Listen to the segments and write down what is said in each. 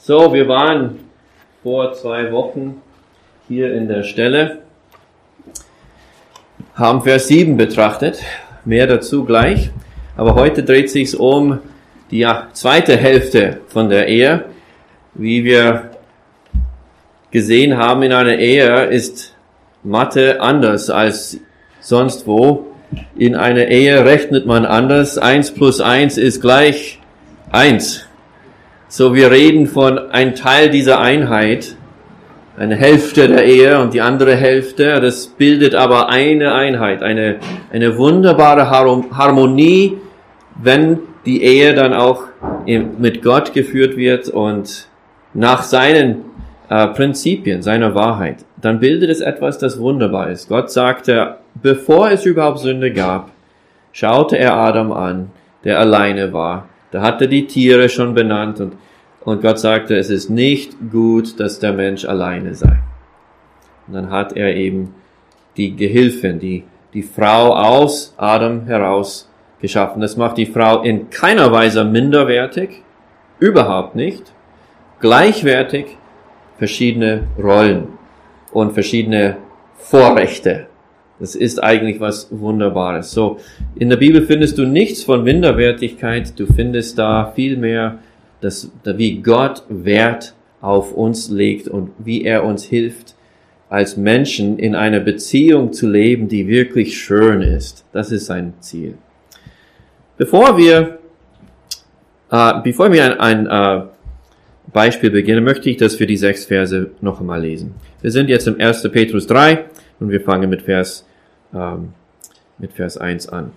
So, wir waren vor 2 Wochen hier in der Stelle, haben Vers 7 betrachtet, mehr dazu gleich, aber heute dreht sich's um die zweite Hälfte von der Ehe. Wie wir gesehen haben, in einer Ehe ist Mathe anders als sonst wo. In einer Ehe rechnet man anders. 1 plus 1 ist gleich 1. So, wir reden von einem Teil dieser Einheit, eine Hälfte der Ehe und die andere Hälfte, das bildet aber eine Einheit, eine wunderbare Harmonie, wenn die Ehe dann auch mit Gott geführt wird und nach seinen Prinzipien, seiner Wahrheit. Dann bildet es etwas, das wunderbar ist. Gott sagte, bevor es überhaupt Sünde gab, schaute er Adam an, der alleine war. Da hat er die Tiere schon benannt und Gott sagte, es ist nicht gut, dass der Mensch alleine sei. Und dann hat er eben die Gehilfin, die Frau aus Adam heraus geschaffen. Das macht die Frau in keiner Weise minderwertig, überhaupt nicht, gleichwertig, verschiedene Rollen und verschiedene Vorrechte. Das ist eigentlich was Wunderbares. So, in der Bibel findest du nichts von Minderwertigkeit, du findest da vielmehr, wie Gott Wert auf uns legt und wie er uns hilft, als Menschen in einer Beziehung zu leben, die wirklich schön ist. Das ist sein Ziel. Bevor wir ein Beispiel beginnen, möchte ich, dass wir die 6 Verse noch einmal lesen. Wir sind jetzt im 1. Petrus 3 und wir fangen mit Vers 1 an.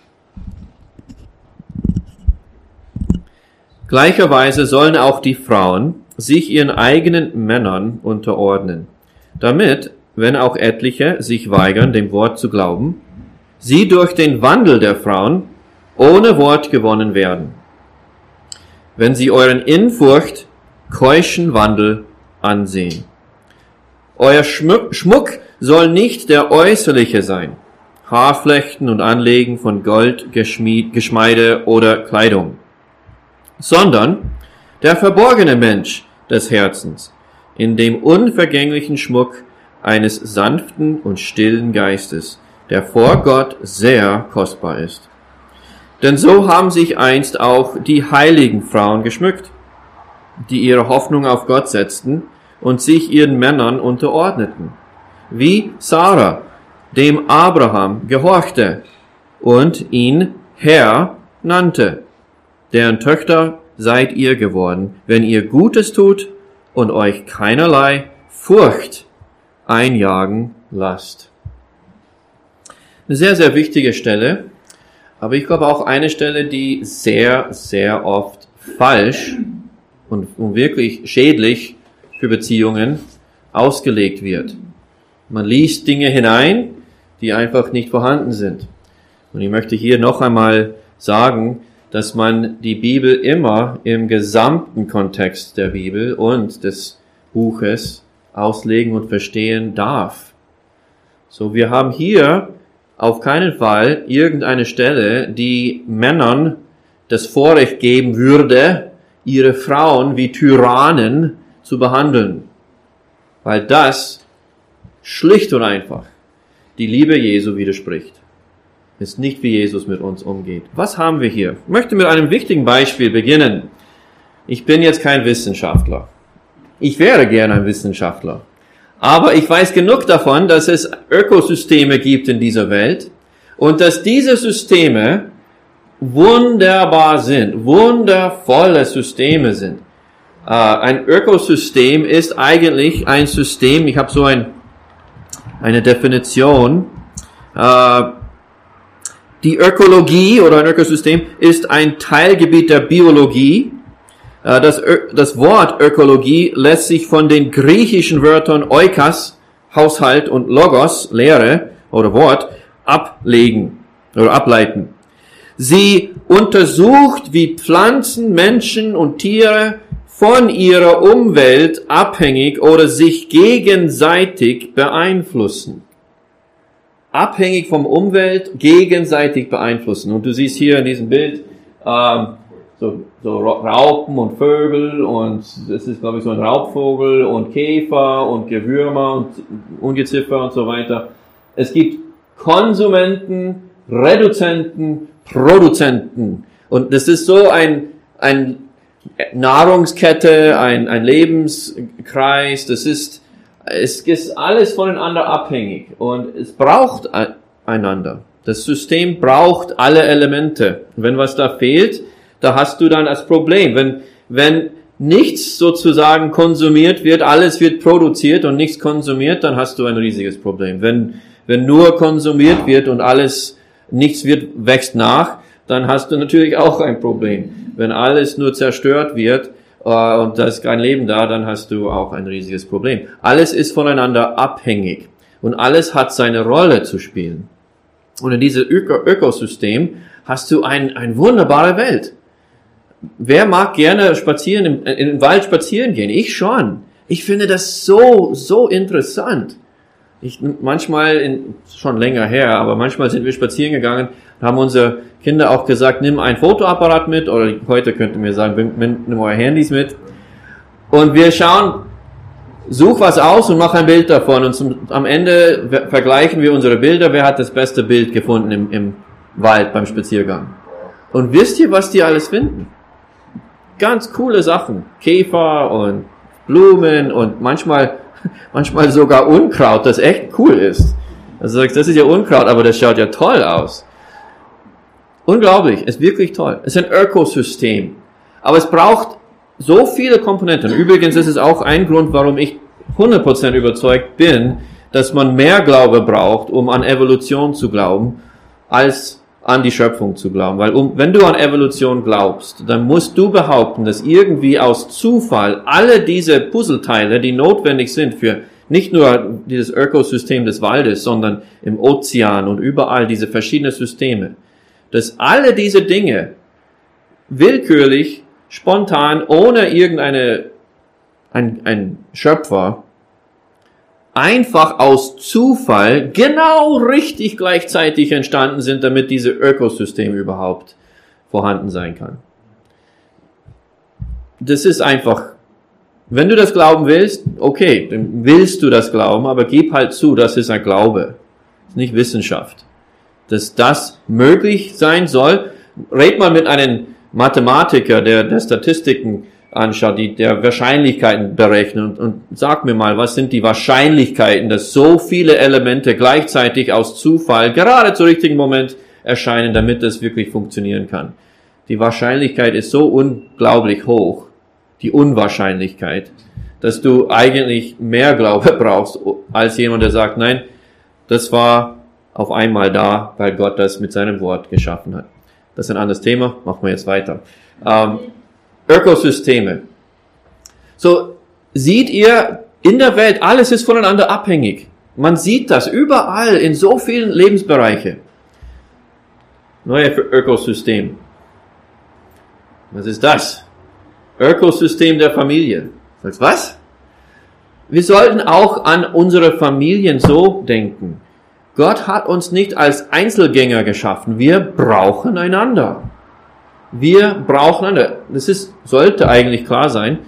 Gleicherweise sollen auch die Frauen sich ihren eigenen Männern unterordnen, damit, wenn auch etliche sich weigern, dem Wort zu glauben, sie durch den Wandel der Frauen ohne Wort gewonnen werden, wenn sie euren in Furcht keuschen Wandel ansehen. Euer Schmuck soll nicht der äußerliche sein, Haarflechten und Anlegen von Gold, Geschmeide oder Kleidung, sondern der verborgene Mensch des Herzens, in dem unvergänglichen Schmuck eines sanften und stillen Geistes, der vor Gott sehr kostbar ist. Denn so haben sich einst auch die heiligen Frauen geschmückt, die ihre Hoffnung auf Gott setzten und sich ihren Männern unterordneten, wie Sarah dem Abraham gehorchte und ihn Herr nannte, deren Töchter seid ihr geworden, wenn ihr Gutes tut und euch keinerlei Furcht einjagen lasst. Eine sehr, sehr wichtige Stelle, aber ich glaube auch eine Stelle, die sehr, sehr oft falsch und wirklich schädlich für Beziehungen ausgelegt wird. Man liest Dinge hinein, die einfach nicht vorhanden sind. Und ich möchte hier noch einmal sagen, dass man die Bibel immer im gesamten Kontext der Bibel und des Buches auslegen und verstehen darf. So, wir haben hier auf keinen Fall irgendeine Stelle, die Männern das Vorrecht geben würde, ihre Frauen wie Tyrannen zu behandeln. Weil das schlicht und einfach die Liebe Jesu widerspricht. Ist nicht, wie Jesus mit uns umgeht. Was haben wir hier? Ich möchte mit einem wichtigen Beispiel beginnen. Ich bin jetzt kein Wissenschaftler. Ich wäre gern ein Wissenschaftler. Aber ich weiß genug davon, dass es Ökosysteme gibt in dieser Welt und dass diese Systeme wunderbar sind, wundervolle Systeme sind. Ein Ökosystem ist eigentlich ein System, ich habe so eine Definition, die Ökologie oder ein Ökosystem ist ein Teilgebiet der Biologie. Das Wort Ökologie lässt sich von den griechischen Wörtern Oikos, Haushalt, und Logos, Lehre oder Wort, ableiten. Sie untersucht, wie Pflanzen, Menschen und Tiere von ihrer Umwelt abhängig oder sich gegenseitig beeinflussen. Abhängig vom Umwelt, gegenseitig beeinflussen. Und du siehst hier in diesem Bild so so Raupen und Vögel und das ist, glaube ich, so ein Raubvogel und Käfer und Gewürmer und Ungeziefer und so weiter. Es gibt Konsumenten, Reduzenten, Produzenten. Und das ist so ein Nahrungskette, ein Lebenskreis. Es ist alles voneinander abhängig und es braucht einander. Das System braucht alle Elemente. Und wenn was da fehlt, da hast du dann das Problem. Wenn nichts sozusagen konsumiert wird, alles wird produziert und nichts konsumiert, dann hast du ein riesiges Problem. Wenn nur konsumiert wird und nichts wächst nach, dann hast du natürlich auch ein Problem. Wenn alles nur zerstört wird und da ist kein Leben da, dann hast du auch ein riesiges Problem. Alles ist voneinander abhängig und alles hat seine Rolle zu spielen. Und in diesem Ökosystem hast du eine wunderbare Welt. Wer mag gerne in den Wald spazieren gehen? Ich schon. Ich finde das so interessant. Schon länger her, aber manchmal sind wir spazieren gegangen, haben unsere Kinder auch gesagt, nimm ein Fotoapparat mit, oder heute könnt ihr mir sagen, nimm eure Handys mit. Und wir schauen, such was aus und mach ein Bild davon. Und am Ende vergleichen wir unsere Bilder, wer hat das beste Bild gefunden im Wald beim Spaziergang. Und wisst ihr, was die alles finden? Ganz coole Sachen. Käfer und Blumen und manchmal sogar Unkraut, das echt cool ist. Also sagst, das ist ja Unkraut, aber das schaut ja toll aus. Unglaublich, ist wirklich toll. Es ist ein Ökosystem. Aber es braucht so viele Komponenten. Übrigens ist es auch ein Grund, warum ich 100% überzeugt bin, dass man mehr Glaube braucht, um an Evolution zu glauben, als an die Schöpfung zu glauben. Weil wenn du an Evolution glaubst, dann musst du behaupten, dass irgendwie aus Zufall alle diese Puzzleteile, die notwendig sind für nicht nur dieses Ökosystem des Waldes, sondern im Ozean und überall diese verschiedenen Systeme, dass alle diese Dinge willkürlich, spontan, ohne ein Schöpfer, einfach aus Zufall genau richtig gleichzeitig entstanden sind, damit dieses Ökosystem überhaupt vorhanden sein kann. Das ist einfach, wenn du das glauben willst, okay, dann willst du das glauben, aber gib halt zu, das ist ein Glaube, das ist nicht Wissenschaft. Dass das möglich sein soll, red mal mit einem Mathematiker, der Statistiken anschaut, der Wahrscheinlichkeiten berechnet und sag mir mal, was sind die Wahrscheinlichkeiten, dass so viele Elemente gleichzeitig aus Zufall gerade zum richtigen Moment erscheinen, damit das wirklich funktionieren kann. Die Wahrscheinlichkeit ist so unglaublich hoch, die Unwahrscheinlichkeit, dass du eigentlich mehr Glaube brauchst, als jemand, der sagt, nein, das war auf einmal da, weil Gott das mit seinem Wort geschaffen hat. Das ist ein anderes Thema, machen wir jetzt weiter. Ökosysteme. So, seht ihr, in der Welt, alles ist voneinander abhängig. Man sieht das überall, in so vielen Lebensbereichen. Neue Ökosystem. Was ist das? Ökosystem der Familie. Sagst was? Wir sollten auch an unsere Familien so denken. Gott hat uns nicht als Einzelgänger geschaffen. Wir brauchen einander. Wir brauchen einander. Sollte eigentlich klar sein.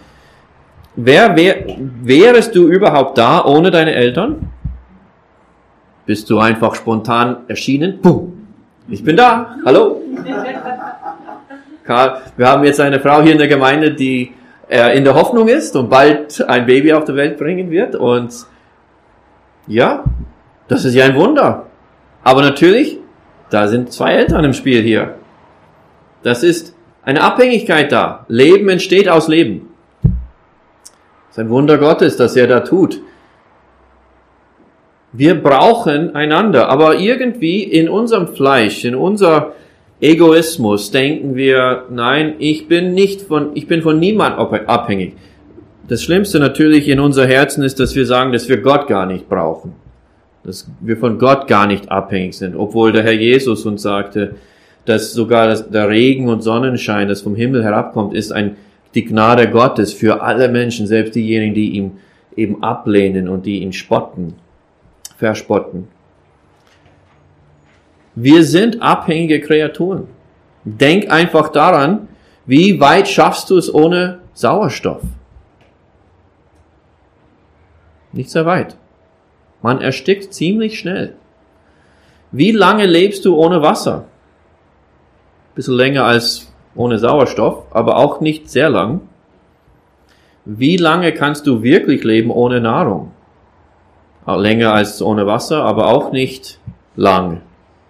Wärest du überhaupt da ohne deine Eltern? Bist du einfach spontan erschienen? Puh, ich bin da. Hallo. Karl, wir haben jetzt eine Frau hier in der Gemeinde, die in der Hoffnung ist und bald ein Baby auf die Welt bringen wird. Und ja, das ist ja ein Wunder. Aber natürlich, da sind zwei Eltern im Spiel hier. Das ist eine Abhängigkeit da. Leben entsteht aus Leben. Das ist ein Wunder Gottes, das er da tut. Wir brauchen einander, aber irgendwie in unserem Fleisch, in unser Egoismus denken wir, nein, ich bin von niemand abhängig. Das Schlimmste natürlich in unser Herzen ist, dass wir sagen, dass wir Gott gar nicht brauchen. Dass wir von Gott gar nicht abhängig sind, obwohl der Herr Jesus uns sagte, dass sogar der Regen und Sonnenschein, das vom Himmel herabkommt, ist die Gnade Gottes für alle Menschen, selbst diejenigen, die ihn eben ablehnen und die ihn verspotten. Wir sind abhängige Kreaturen. Denk einfach daran, Wie weit schaffst du es ohne Sauerstoff? Nicht sehr weit. Man erstickt ziemlich schnell. Wie lange lebst du ohne Wasser? Bisschen länger als ohne Sauerstoff, aber auch nicht sehr lang. Wie lange kannst du wirklich leben ohne Nahrung? Auch länger als ohne Wasser, aber auch nicht lang.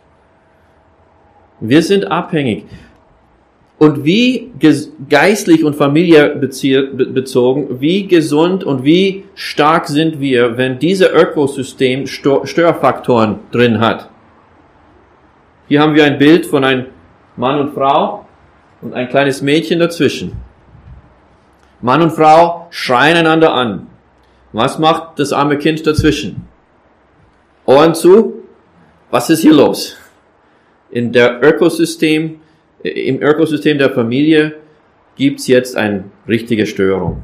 Wir sind abhängig. Und wie geistlich und familiär bezogen, wie gesund und wie stark sind wir, wenn dieses Ökosystem Störfaktoren drin hat. Hier haben wir ein Bild von einem Mann und Frau und ein kleines Mädchen dazwischen. Mann und Frau schreien einander an. Was macht das arme Kind dazwischen? Ohren zu? Was ist hier los? Im Ökosystem der Familie gibt's jetzt eine richtige Störung.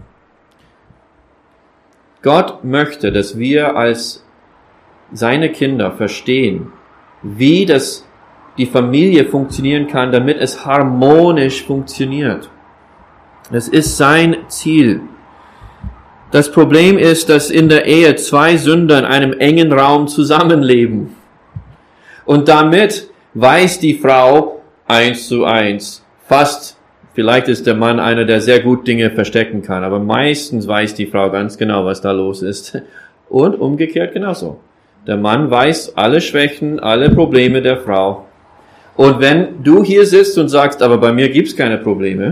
Gott möchte, dass wir als seine Kinder verstehen, wie die Familie funktionieren kann, damit es harmonisch funktioniert. Das ist sein Ziel. Das Problem ist, dass in der Ehe zwei Sünder in einem engen Raum zusammenleben. Und damit weiß die Frau 1:1, fast, vielleicht ist der Mann einer, der sehr gut Dinge verstecken kann, aber meistens weiß die Frau ganz genau, was da los ist. Und umgekehrt genauso. Der Mann weiß alle Schwächen, alle Probleme der Frau. Und wenn du hier sitzt und sagst, aber bei mir gibt's keine Probleme,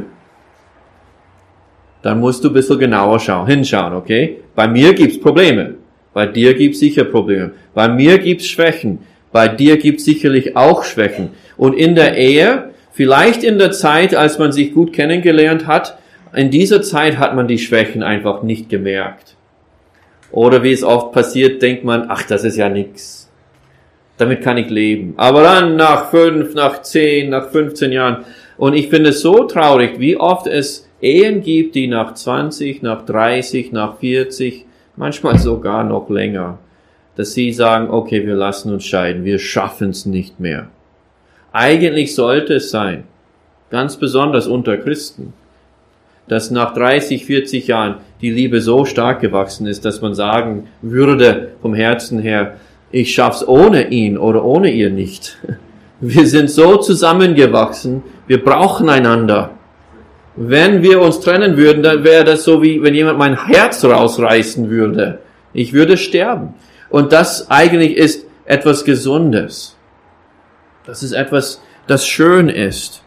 dann musst du ein bisschen genauer hinschauen, okay? Bei mir gibt's Probleme. Bei dir gibt's sicher Probleme. Bei mir gibt's Schwächen. Bei dir gibt's sicherlich auch Schwächen. Und in der Ehe, vielleicht in der Zeit, als man sich gut kennengelernt hat, in dieser Zeit hat man die Schwächen einfach nicht gemerkt. Oder wie es oft passiert, denkt man, ach, das ist ja nix. Damit kann ich leben. Aber dann nach 5, nach 10, nach 15 Jahren. Und ich finde es so traurig, wie oft es Ehen gibt, die nach 20, nach 30, nach 40, manchmal sogar noch länger, dass sie sagen, okay, wir lassen uns scheiden, wir schaffen es nicht mehr. Eigentlich sollte es sein, ganz besonders unter Christen, dass nach 30, 40 Jahren die Liebe so stark gewachsen ist, dass man sagen würde vom Herzen her, ich schaff's ohne ihn oder ohne ihr nicht. Wir sind so zusammengewachsen, wir brauchen einander. Wenn wir uns trennen würden, dann wäre das so, wie wenn jemand mein Herz rausreißen würde. Ich würde sterben. Und das eigentlich ist etwas Gesundes. Das ist etwas, das schön ist.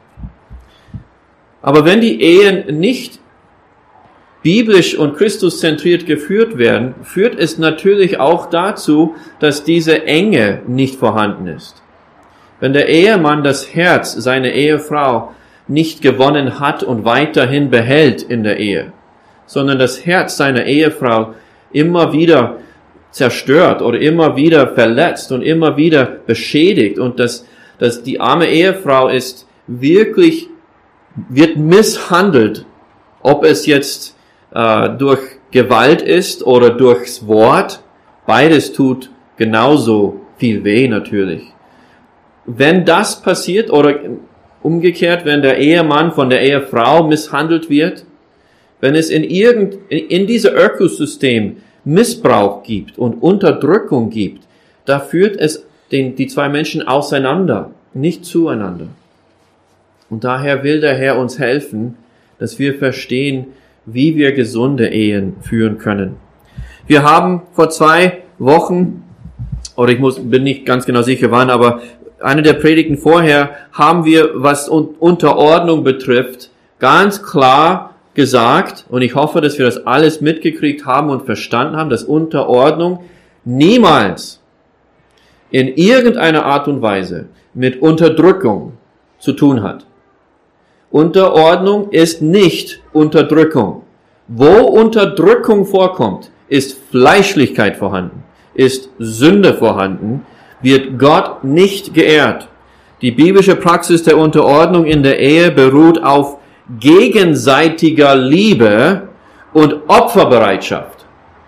Aber wenn die Ehen nicht biblisch und christuszentriert geführt werden, führt es natürlich auch dazu, dass diese Enge nicht vorhanden ist. Wenn der Ehemann das Herz seiner Ehefrau nicht gewonnen hat und weiterhin behält in der Ehe, sondern das Herz seiner Ehefrau immer wieder zerstört oder immer wieder verletzt und immer wieder beschädigt und dass die arme Ehefrau wird misshandelt, ob es jetzt durch Gewalt ist oder durchs Wort, beides tut genauso viel weh natürlich. Wenn das passiert oder umgekehrt, wenn der Ehemann von der Ehefrau misshandelt wird, wenn es in diesem Ökosystem Missbrauch gibt und Unterdrückung gibt, da führt es die zwei Menschen auseinander, nicht zueinander. Und daher will der Herr uns helfen, dass wir verstehen, wie wir gesunde Ehen führen können. Wir haben vor 2 Wochen, oder bin nicht ganz genau sicher wann, aber eine der Predigten vorher haben wir, was Unterordnung betrifft, ganz klar gesagt, und ich hoffe, dass wir das alles mitgekriegt haben und verstanden haben, dass Unterordnung niemals in irgendeiner Art und Weise mit Unterdrückung zu tun hat. Unterordnung ist nicht Unterdrückung. Wo Unterdrückung vorkommt, ist Fleischlichkeit vorhanden, ist Sünde vorhanden, wird Gott nicht geehrt. Die biblische Praxis der Unterordnung in der Ehe beruht auf gegenseitiger Liebe und Opferbereitschaft.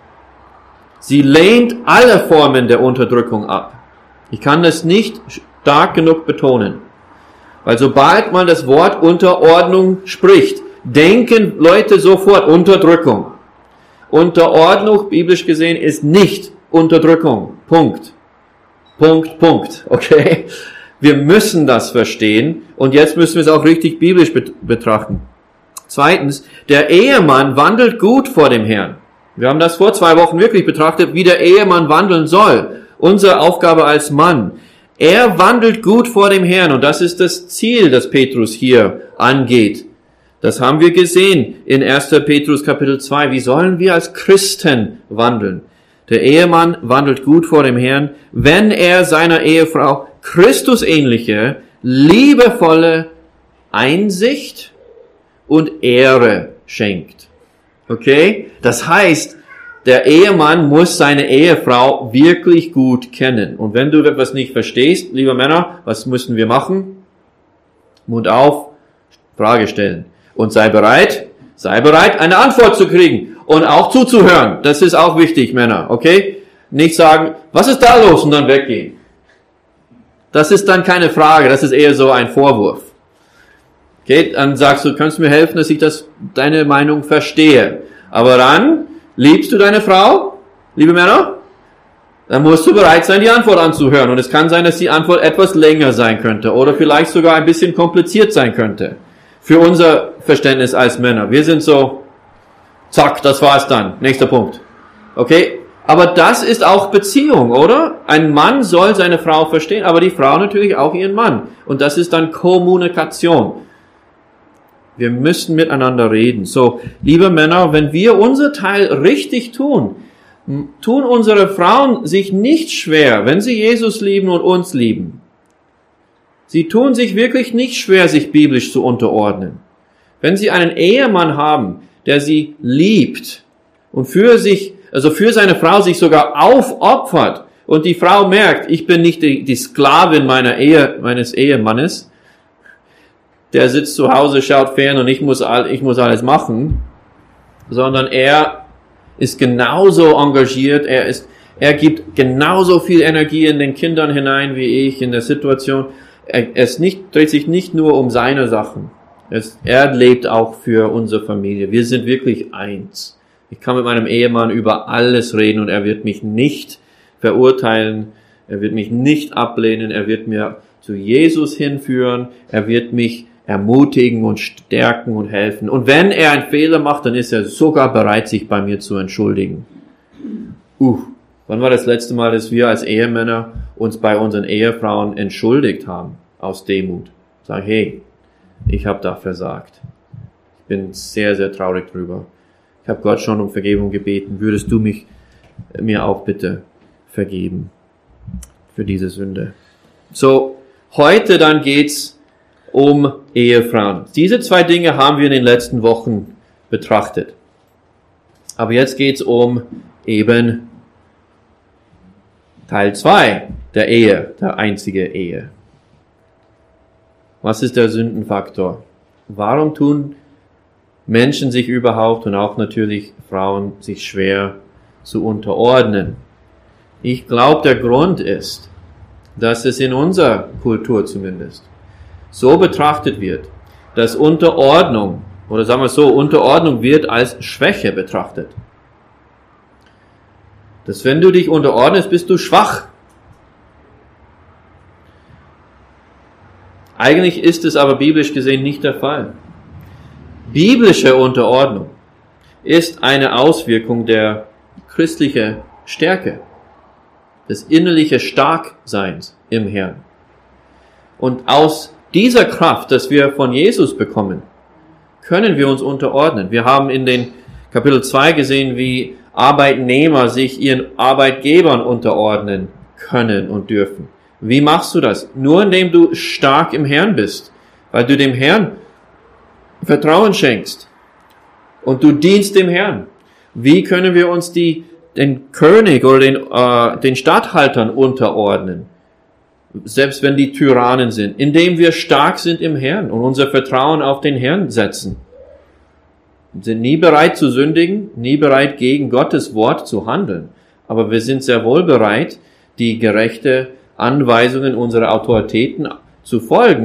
Sie lehnt alle Formen der Unterdrückung ab. Ich kann das nicht stark genug betonen. Weil sobald man das Wort Unterordnung spricht, denken Leute sofort Unterdrückung. Unterordnung, biblisch gesehen, ist nicht Unterdrückung. Punkt. Punkt, Punkt. Okay? Wir müssen das verstehen und jetzt müssen wir es auch richtig biblisch betrachten. Zweitens, der Ehemann wandelt gut vor dem Herrn. Wir haben das vor 2 Wochen wirklich betrachtet, wie der Ehemann wandeln soll. Unsere Aufgabe als Mann. Er wandelt gut vor dem Herrn und das ist das Ziel, das Petrus hier angeht. Das haben wir gesehen in 1. Petrus Kapitel 2. Wie sollen wir als Christen wandeln? Der Ehemann wandelt gut vor dem Herrn, wenn er seiner Ehefrau Christusähnliche, liebevolle Einsicht und Ehre schenkt. Okay? Das heißt, der Ehemann muss seine Ehefrau wirklich gut kennen. Und wenn du etwas nicht verstehst, liebe Männer, was müssen wir machen? Mund auf, Frage stellen. Und sei bereit, eine Antwort zu kriegen. Und auch zuzuhören. Das ist auch wichtig, Männer. Okay? Nicht sagen, was ist da los? Und dann weggehen. Das ist dann keine Frage. Das ist eher so ein Vorwurf. Okay? Dann sagst du, kannst du mir helfen, dass ich deine Meinung verstehe. Aber dann, liebst du deine Frau? Liebe Männer? Dann musst du bereit sein, die Antwort anzuhören. Und es kann sein, dass die Antwort etwas länger sein könnte. Oder vielleicht sogar ein bisschen kompliziert sein könnte. Für unser Verständnis als Männer. Wir sind so, zack, das war's dann. Nächster Punkt. Okay? Aber das ist auch Beziehung, oder? Ein Mann soll seine Frau verstehen, aber die Frau natürlich auch ihren Mann. Und das ist dann Kommunikation. Wir müssen miteinander reden. So, liebe Männer, wenn wir unser Teil richtig tun unsere Frauen sich nicht schwer, wenn sie Jesus lieben und uns lieben. Sie tun sich wirklich nicht schwer, sich biblisch zu unterordnen. Wenn sie einen Ehemann haben, der sie liebt und für seine Frau sich sogar aufopfert und die Frau merkt, ich bin nicht die Sklavin meines Ehemannes, der sitzt zu Hause, schaut fern und ich muss alles machen, sondern er ist genauso engagiert, er gibt genauso viel Energie in den Kindern hinein wie ich in der Situation. Dreht sich nicht nur um seine Sachen. Er lebt auch für unsere Familie. Wir sind wirklich eins. Ich kann mit meinem Ehemann über alles reden und er wird mich nicht verurteilen. Er wird mich nicht ablehnen. Er wird mir zu Jesus hinführen. Er wird mich ermutigen und stärken und helfen. Und wenn er einen Fehler macht, dann ist er sogar bereit, sich bei mir zu entschuldigen. Wann war das letzte Mal, dass wir als Ehemänner uns bei unseren Ehefrauen entschuldigt haben, aus Demut? Sagen, hey, ich habe da versagt. Ich bin sehr, sehr traurig drüber. Ich habe Gott schon um Vergebung gebeten. Würdest du mir auch bitte vergeben für diese Sünde? So, heute dann geht's um Ehefrauen. Diese 2 Dinge haben wir in den letzten Wochen betrachtet. Aber jetzt geht's um eben Teil 2 der Ehe, der einzige Ehe. Was ist der Sündenfaktor? Warum tun Menschen sich überhaupt und auch natürlich Frauen sich schwer zu unterordnen? Ich glaube, der Grund ist, dass es in unserer Kultur zumindest so betrachtet wird, dass Unterordnung, oder sagen wir so, Unterordnung wird als Schwäche betrachtet. Dass wenn du dich unterordnest, bist du schwach. Eigentlich ist es aber biblisch gesehen nicht der Fall. Biblische Unterordnung ist eine Auswirkung der christlichen Stärke, des innerlichen Starkseins im Herrn. Und aus dieser Kraft, dass wir von Jesus bekommen, können wir uns unterordnen. Wir haben in den Kapitel 2 gesehen, wie Arbeitnehmer sich ihren Arbeitgebern unterordnen können und dürfen. Wie machst du das? Nur indem du stark im Herrn bist, weil du dem Herrn Vertrauen schenkst und du dienst dem Herrn. Wie können wir uns den König oder den Statthaltern unterordnen? Selbst wenn die Tyrannen sind, indem wir stark sind im Herrn und unser Vertrauen auf den Herrn setzen. Wir sind nie bereit zu sündigen, nie bereit gegen Gottes Wort zu handeln. Aber wir sind sehr wohl bereit, die gerechte Anweisungen unserer Autoritäten zu folgen,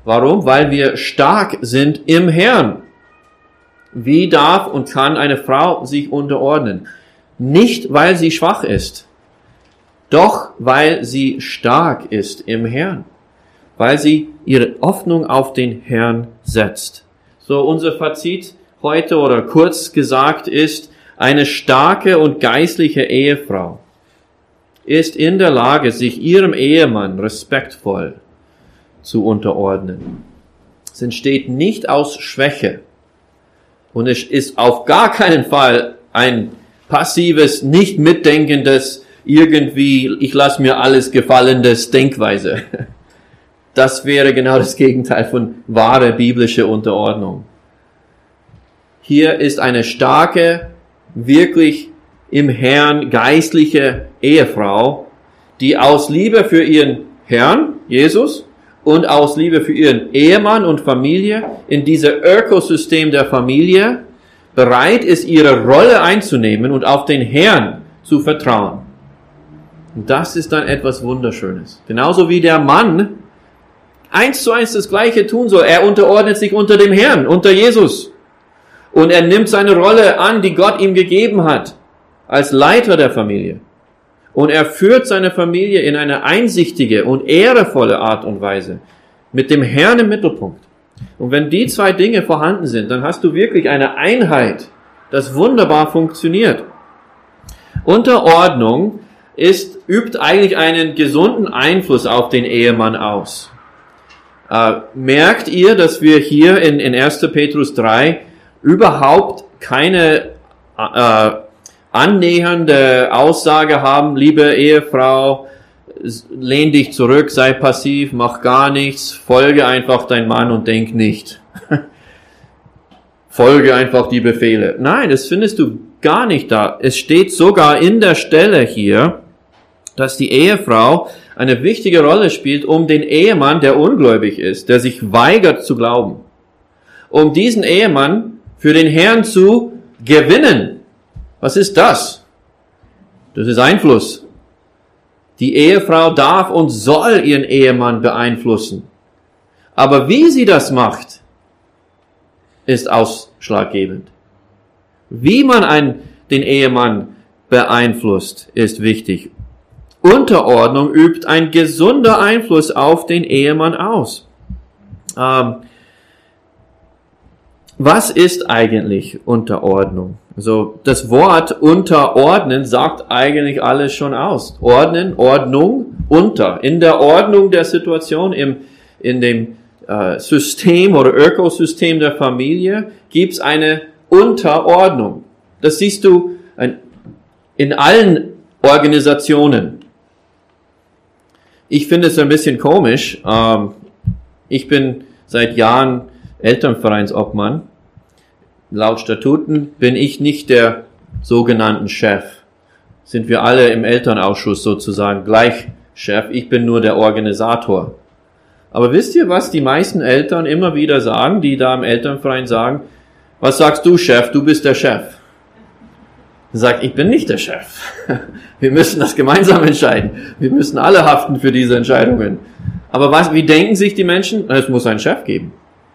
Warum? Weil wir stark sind im Herrn. Wie darf und kann eine Frau sich unterordnen? Nicht, weil sie schwach ist, doch weil sie stark ist im Herrn, weil sie ihre Hoffnung auf den Herrn setzt. So unser Fazit heute oder kurz gesagt ist, eine starke und geistliche Ehefrau ist in der Lage, sich ihrem Ehemann respektvoll zu unterordnen. Es entsteht nicht aus Schwäche und es ist auf gar keinen Fall ein passives, nicht mitdenkendes, irgendwie, ich lasse mir alles gefallendes Denkweise. Das wäre genau das Gegenteil von wahre biblische Unterordnung. Hier ist eine starke, wirklich im Herrn geistliche Ehefrau, die aus Liebe für ihren Herrn, Jesus, und aus Liebe für ihren Ehemann und Familie in diesem Ökosystem der Familie bereit ist, ihre Rolle einzunehmen und auf den Herrn zu vertrauen. Und das ist dann etwas Wunderschönes. Genauso wie der Mann 1:1 das Gleiche tun soll. Er unterordnet sich unter dem Herrn, unter Jesus. Und er nimmt seine Rolle an, die Gott ihm gegeben hat, als Leiter der Familie. Und er führt seine Familie in eine einsichtige und ehrevolle Art und Weise, mit dem Herrn im Mittelpunkt. Und wenn die zwei Dinge vorhanden sind, dann hast du wirklich eine Einheit, das wunderbar funktioniert. Unterordnung übt eigentlich einen gesunden Einfluss auf den Ehemann aus. Merkt ihr, dass wir hier in 1. Petrus 3 überhaupt keine annähernde Aussage haben, liebe Ehefrau, lehn dich zurück, sei passiv, mach gar nichts, folge einfach dein Mann und denk nicht. Folge einfach die Befehle. Nein, das findest du gar nicht da. Es steht sogar in der Stelle hier, dass die Ehefrau eine wichtige Rolle spielt, um den Ehemann, der ungläubig ist, der sich weigert zu glauben, um diesen Ehemann für den Herrn zu gewinnen. Was ist das? Das ist Einfluss. Die Ehefrau darf und soll ihren Ehemann beeinflussen. Aber wie sie das macht, ist ausschlaggebend. Wie man den Ehemann beeinflusst, ist wichtig. Unterordnung übt ein gesunder Einfluss auf den Ehemann aus. Was ist eigentlich Unterordnung? Also das Wort unterordnen sagt eigentlich alles schon aus. Ordnen, Ordnung, unter. In der Ordnung der Situation, in dem System oder Ökosystem der Familie gibt's eine Unterordnung. Das siehst du in allen Organisationen. Ich finde es ein bisschen komisch. Ich bin seit Jahren Elternvereinsobmann. Laut Statuten bin ich nicht der sogenannten Chef. Sind wir alle im Elternausschuss sozusagen gleich Chef. Ich bin nur der Organisator. Aber wisst ihr, was die meisten Eltern immer wieder sagen, die da im Elternverein sagen? Was sagst du, Chef? Du bist der Chef. Sagt, ich bin nicht der Chef. Wir müssen das gemeinsam entscheiden. Wir müssen alle haften für diese Entscheidungen. Aber wie denken sich die Menschen? Es muss einen Chef geben.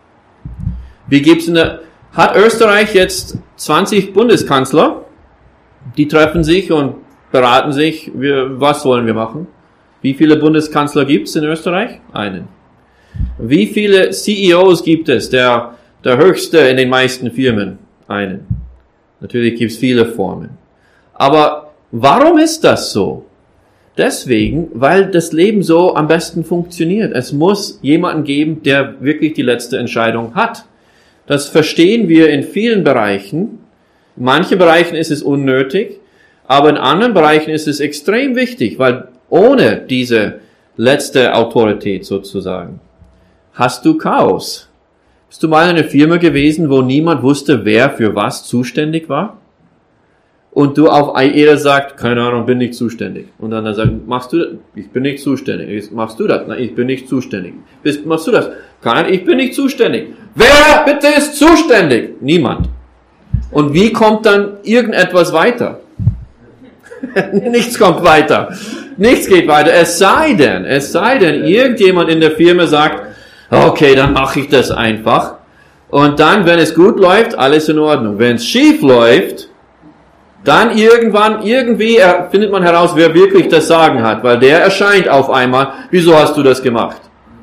Hat Österreich jetzt 20 Bundeskanzler? Die treffen sich und beraten sich, was wollen wir machen? Wie viele Bundeskanzler gibt es in Österreich? Einen. Wie viele CEOs gibt es? Der höchste in den meisten Firmen? Einen. Natürlich gibt es viele Formen. Aber warum ist das so? Deswegen, weil das Leben so am besten funktioniert. Es muss jemanden geben, der wirklich die letzte Entscheidung hat. Das verstehen wir in vielen Bereichen. In manchen Bereichen ist es unnötig, aber in anderen Bereichen ist es extrem wichtig, weil ohne diese letzte Autorität sozusagen hast du Chaos. Bist du mal in einer Firma gewesen, wo niemand wusste, wer für was zuständig war? Und jeder sagt, keine Ahnung, bin nicht zuständig. Und dann sagt, machst du das? Ich bin nicht zuständig. Machst du das? Nein, ich bin nicht zuständig. Machst du das? Ich bin nicht zuständig. Wer bitte ist zuständig? Niemand. Und wie kommt dann irgendetwas weiter? Nichts kommt weiter. Nichts geht weiter. Es sei denn, irgendjemand in der Firma sagt, Okay, dann mache ich das einfach. Und dann, wenn es gut läuft, alles in Ordnung. Wenn es schief läuft, dann irgendwie findet man heraus, wer wirklich das Sagen hat, weil der erscheint auf einmal. Wieso hast du das gemacht?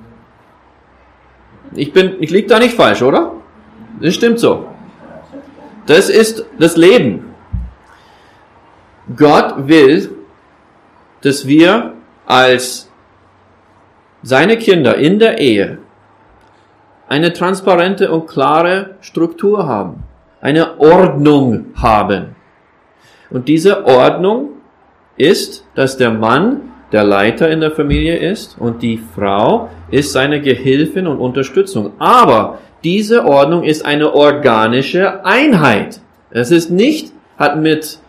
Ich lieg da nicht falsch, oder? Das stimmt so. Das ist das Leben. Gott will, dass wir als seine Kinder in der Ehe eine transparente und klare Struktur haben, eine Ordnung haben. Und diese Ordnung ist, dass der Mann der Leiter in der Familie ist und die Frau ist seine Gehilfin und Unterstützung. Aber diese Ordnung ist eine organische Einheit. Es ist nicht, hat mit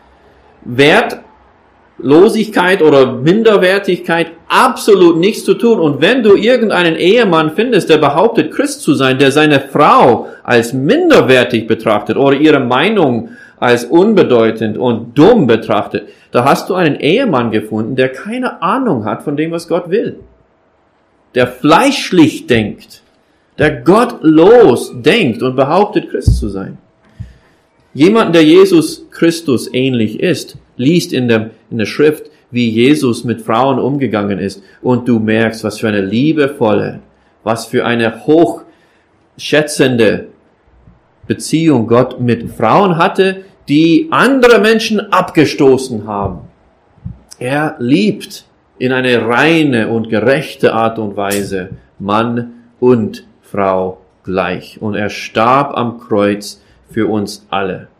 Wertlosigkeit oder Minderwertigkeit absolut nichts zu tun. Und wenn du irgendeinen Ehemann findest, der behauptet, Christ zu sein, der seine Frau als minderwertig betrachtet oder ihre Meinung als unbedeutend und dumm betrachtet, da hast du einen Ehemann gefunden, der keine Ahnung hat von dem, was Gott will. Der fleischlich denkt, der gottlos denkt und behauptet, Christ zu sein. Jemand, der Jesus Christus ähnlich ist, liest in der Schrift, wie Jesus mit Frauen umgegangen ist, und du merkst, was für eine liebevolle, was für eine hochschätzende Beziehung Gott mit Frauen hatte, die andere Menschen abgestoßen haben. Er liebt in eine reine und gerechte Art und Weise Mann und Frau gleich. Und er starb am Kreuz für uns alle.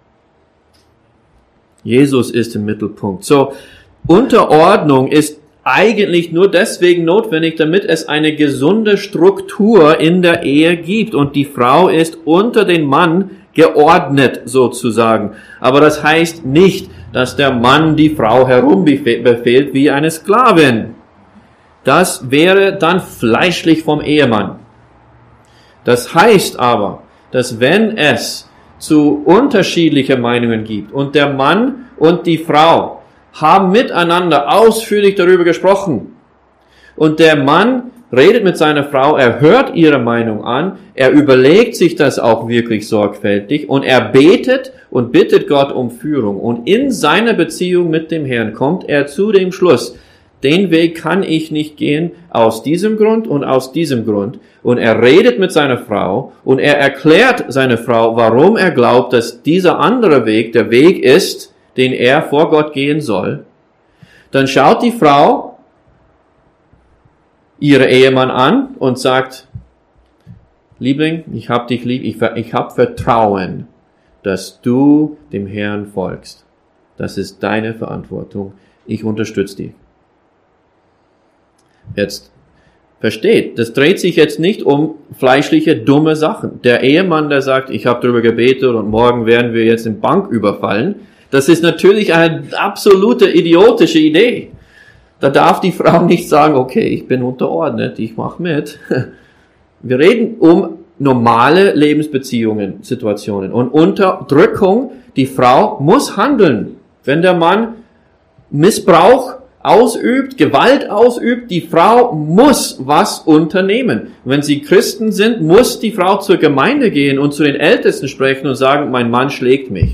Jesus ist im Mittelpunkt. So, Unterordnung ist eigentlich nur deswegen notwendig, damit es eine gesunde Struktur in der Ehe gibt. Und die Frau ist unter den Mann geordnet sozusagen. Aber das heißt nicht, dass der Mann die Frau herumbefehlt wie eine Sklavin. Das wäre dann fleischlich vom Ehemann. Das heißt aber, dass wenn es zu unterschiedliche Meinungen gibt und der Mann und die Frau haben miteinander ausführlich darüber gesprochen und der Mann redet mit seiner Frau, er hört ihre Meinung an, er überlegt sich das auch wirklich sorgfältig und er betet und bittet Gott um Führung. Und in seiner Beziehung mit dem Herrn kommt er zu dem Schluss, den Weg kann ich nicht gehen aus diesem Grund und aus diesem Grund. Und er redet mit seiner Frau und er erklärt seiner Frau, warum er glaubt, dass dieser andere Weg der Weg ist, den er vor Gott gehen soll. Dann schaut die Frau ihre Ehemann an und sagt, Liebling, ich hab dich lieb, ich hab Vertrauen, dass du dem Herrn folgst. Das ist deine Verantwortung. Ich unterstütze dich. Jetzt versteht, das dreht sich jetzt nicht um fleischliche, dumme Sachen. Der Ehemann, der sagt, ich habe darüber gebetet und morgen werden wir jetzt in Bank überfallen, das ist natürlich eine absolute idiotische Idee. Da darf die Frau nicht sagen, okay, ich bin unterordnet, ich mache mit. Wir reden um normale Lebensbeziehungen, Situationen. Und Unterdrückung, die Frau muss handeln. Wenn der Mann Missbrauch ausübt, Gewalt ausübt, die Frau muss was unternehmen. Wenn sie Christen sind, muss die Frau zur Gemeinde gehen und zu den Ältesten sprechen und sagen, mein Mann schlägt mich.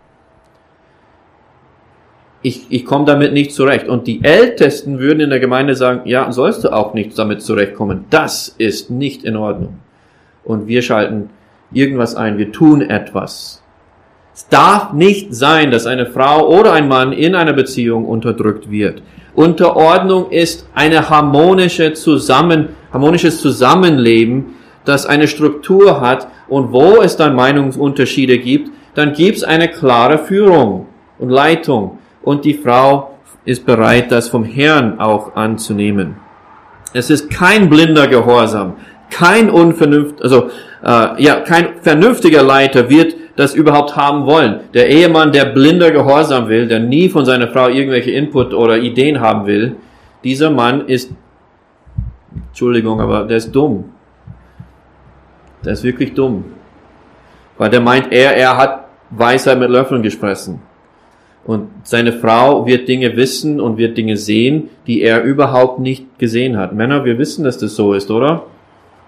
Ich komme damit nicht zurecht. Und die Ältesten würden in der Gemeinde sagen, ja, sollst du auch nicht damit zurechtkommen. Das ist nicht in Ordnung. Und wir schalten irgendwas ein, wir tun etwas. Es darf nicht sein, dass eine Frau oder ein Mann in einer Beziehung unterdrückt wird. Unterordnung ist eine harmonisches Zusammenleben, das eine Struktur hat. Und wo es dann Meinungsunterschiede gibt, dann gibt es eine klare Führung und Leitung. Und die Frau ist bereit, das vom Herrn auch anzunehmen. Es ist kein blinder Gehorsam, kein vernünftiger Leiter wird das überhaupt haben wollen. Der Ehemann, der blinder Gehorsam will, der nie von seiner Frau irgendwelche Input oder Ideen haben will, dieser Mann ist, Entschuldigung, aber der ist dumm. Der ist wirklich dumm. Weil der meint, er hat Weisheit mit Löffeln gefressen. Und seine Frau wird Dinge wissen und wird Dinge sehen, die er überhaupt nicht gesehen hat. Männer, wir wissen, dass das so ist, oder?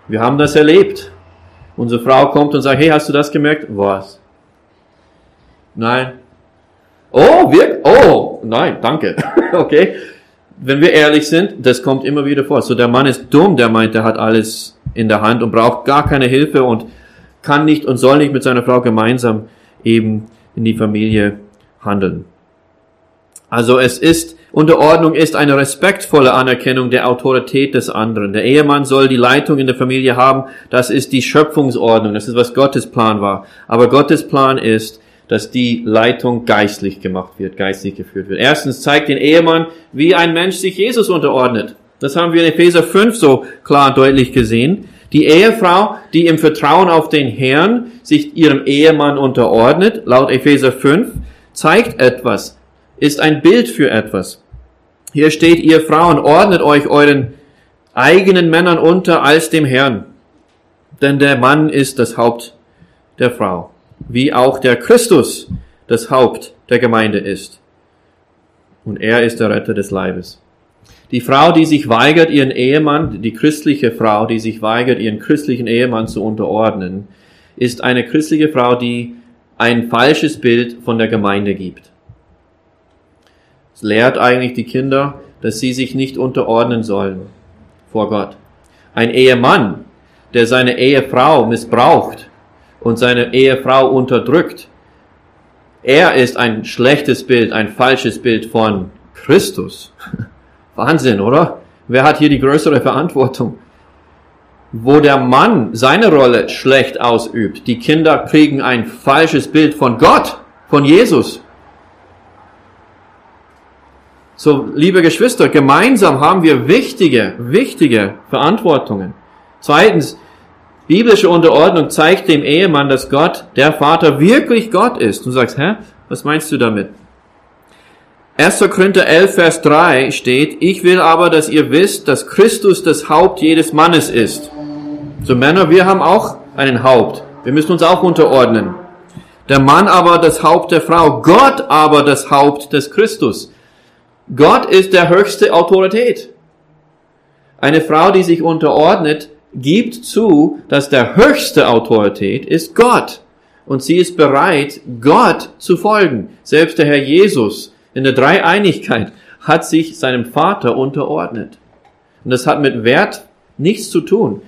Wir haben das erlebt. Unsere Frau kommt und sagt, hey, hast du das gemerkt? Was? Nein. Oh, oh, nein, danke. Okay. Wenn wir ehrlich sind, das kommt immer wieder vor. So, der Mann ist dumm, der meint, er hat alles in der Hand und braucht gar keine Hilfe und kann nicht und soll nicht mit seiner Frau gemeinsam eben in die Familie handeln. Also Unterordnung ist eine respektvolle Anerkennung der Autorität des anderen. Der Ehemann soll die Leitung in der Familie haben. Das ist die Schöpfungsordnung. Das ist, was Gottes Plan war. Aber Gottes Plan ist, dass die Leitung geistlich gemacht wird, geistlich geführt wird. Erstens zeigt den Ehemann, wie ein Mensch sich Jesus unterordnet. Das haben wir in Epheser 5 so klar und deutlich gesehen. Die Ehefrau, die im Vertrauen auf den Herrn sich ihrem Ehemann unterordnet, laut Epheser 5, zeigt etwas, ist ein Bild für etwas. Hier steht, ihr Frauen, ordnet euch euren eigenen Männern unter als dem Herrn. Denn der Mann ist das Haupt der Frau, wie auch der Christus das Haupt der Gemeinde ist. Und er ist der Retter des Leibes. Die Frau, die sich weigert, ihren Ehemann, die christliche Frau, die sich weigert, ihren christlichen Ehemann zu unterordnen, ist eine christliche Frau, die ein falsches Bild von der Gemeinde gibt. Es lehrt eigentlich die Kinder, dass sie sich nicht unterordnen sollen vor Gott. Ein Ehemann, der seine Ehefrau missbraucht und seine Ehefrau unterdrückt, er ist ein schlechtes Bild, ein falsches Bild von Christus. Wahnsinn, oder? Wer hat hier die größere Verantwortung? Wo der Mann seine Rolle schlecht ausübt, die Kinder kriegen ein falsches Bild von Gott, von Jesus. So, liebe Geschwister, gemeinsam haben wir wichtige Verantwortungen. Zweitens, biblische Unterordnung zeigt dem Ehemann, dass Gott, der Vater, wirklich Gott ist. Du sagst, hä? Was meinst du damit? 1. Korinther 11, Vers 3 steht, ich will aber, dass ihr wisst, dass Christus das Haupt jedes Mannes ist. So Männer, wir haben auch einen Haupt. Wir müssen uns auch unterordnen. Der Mann aber das Haupt der Frau, Gott aber das Haupt des Christus. Gott ist der höchste Autorität. Eine Frau, die sich unterordnet, gibt zu, dass der höchste Autorität ist Gott. Und sie ist bereit, Gott zu folgen. Selbst der Herr Jesus in der Dreieinigkeit hat sich seinem Vater unterordnet. Und das hat mit Wert nichts zu tun.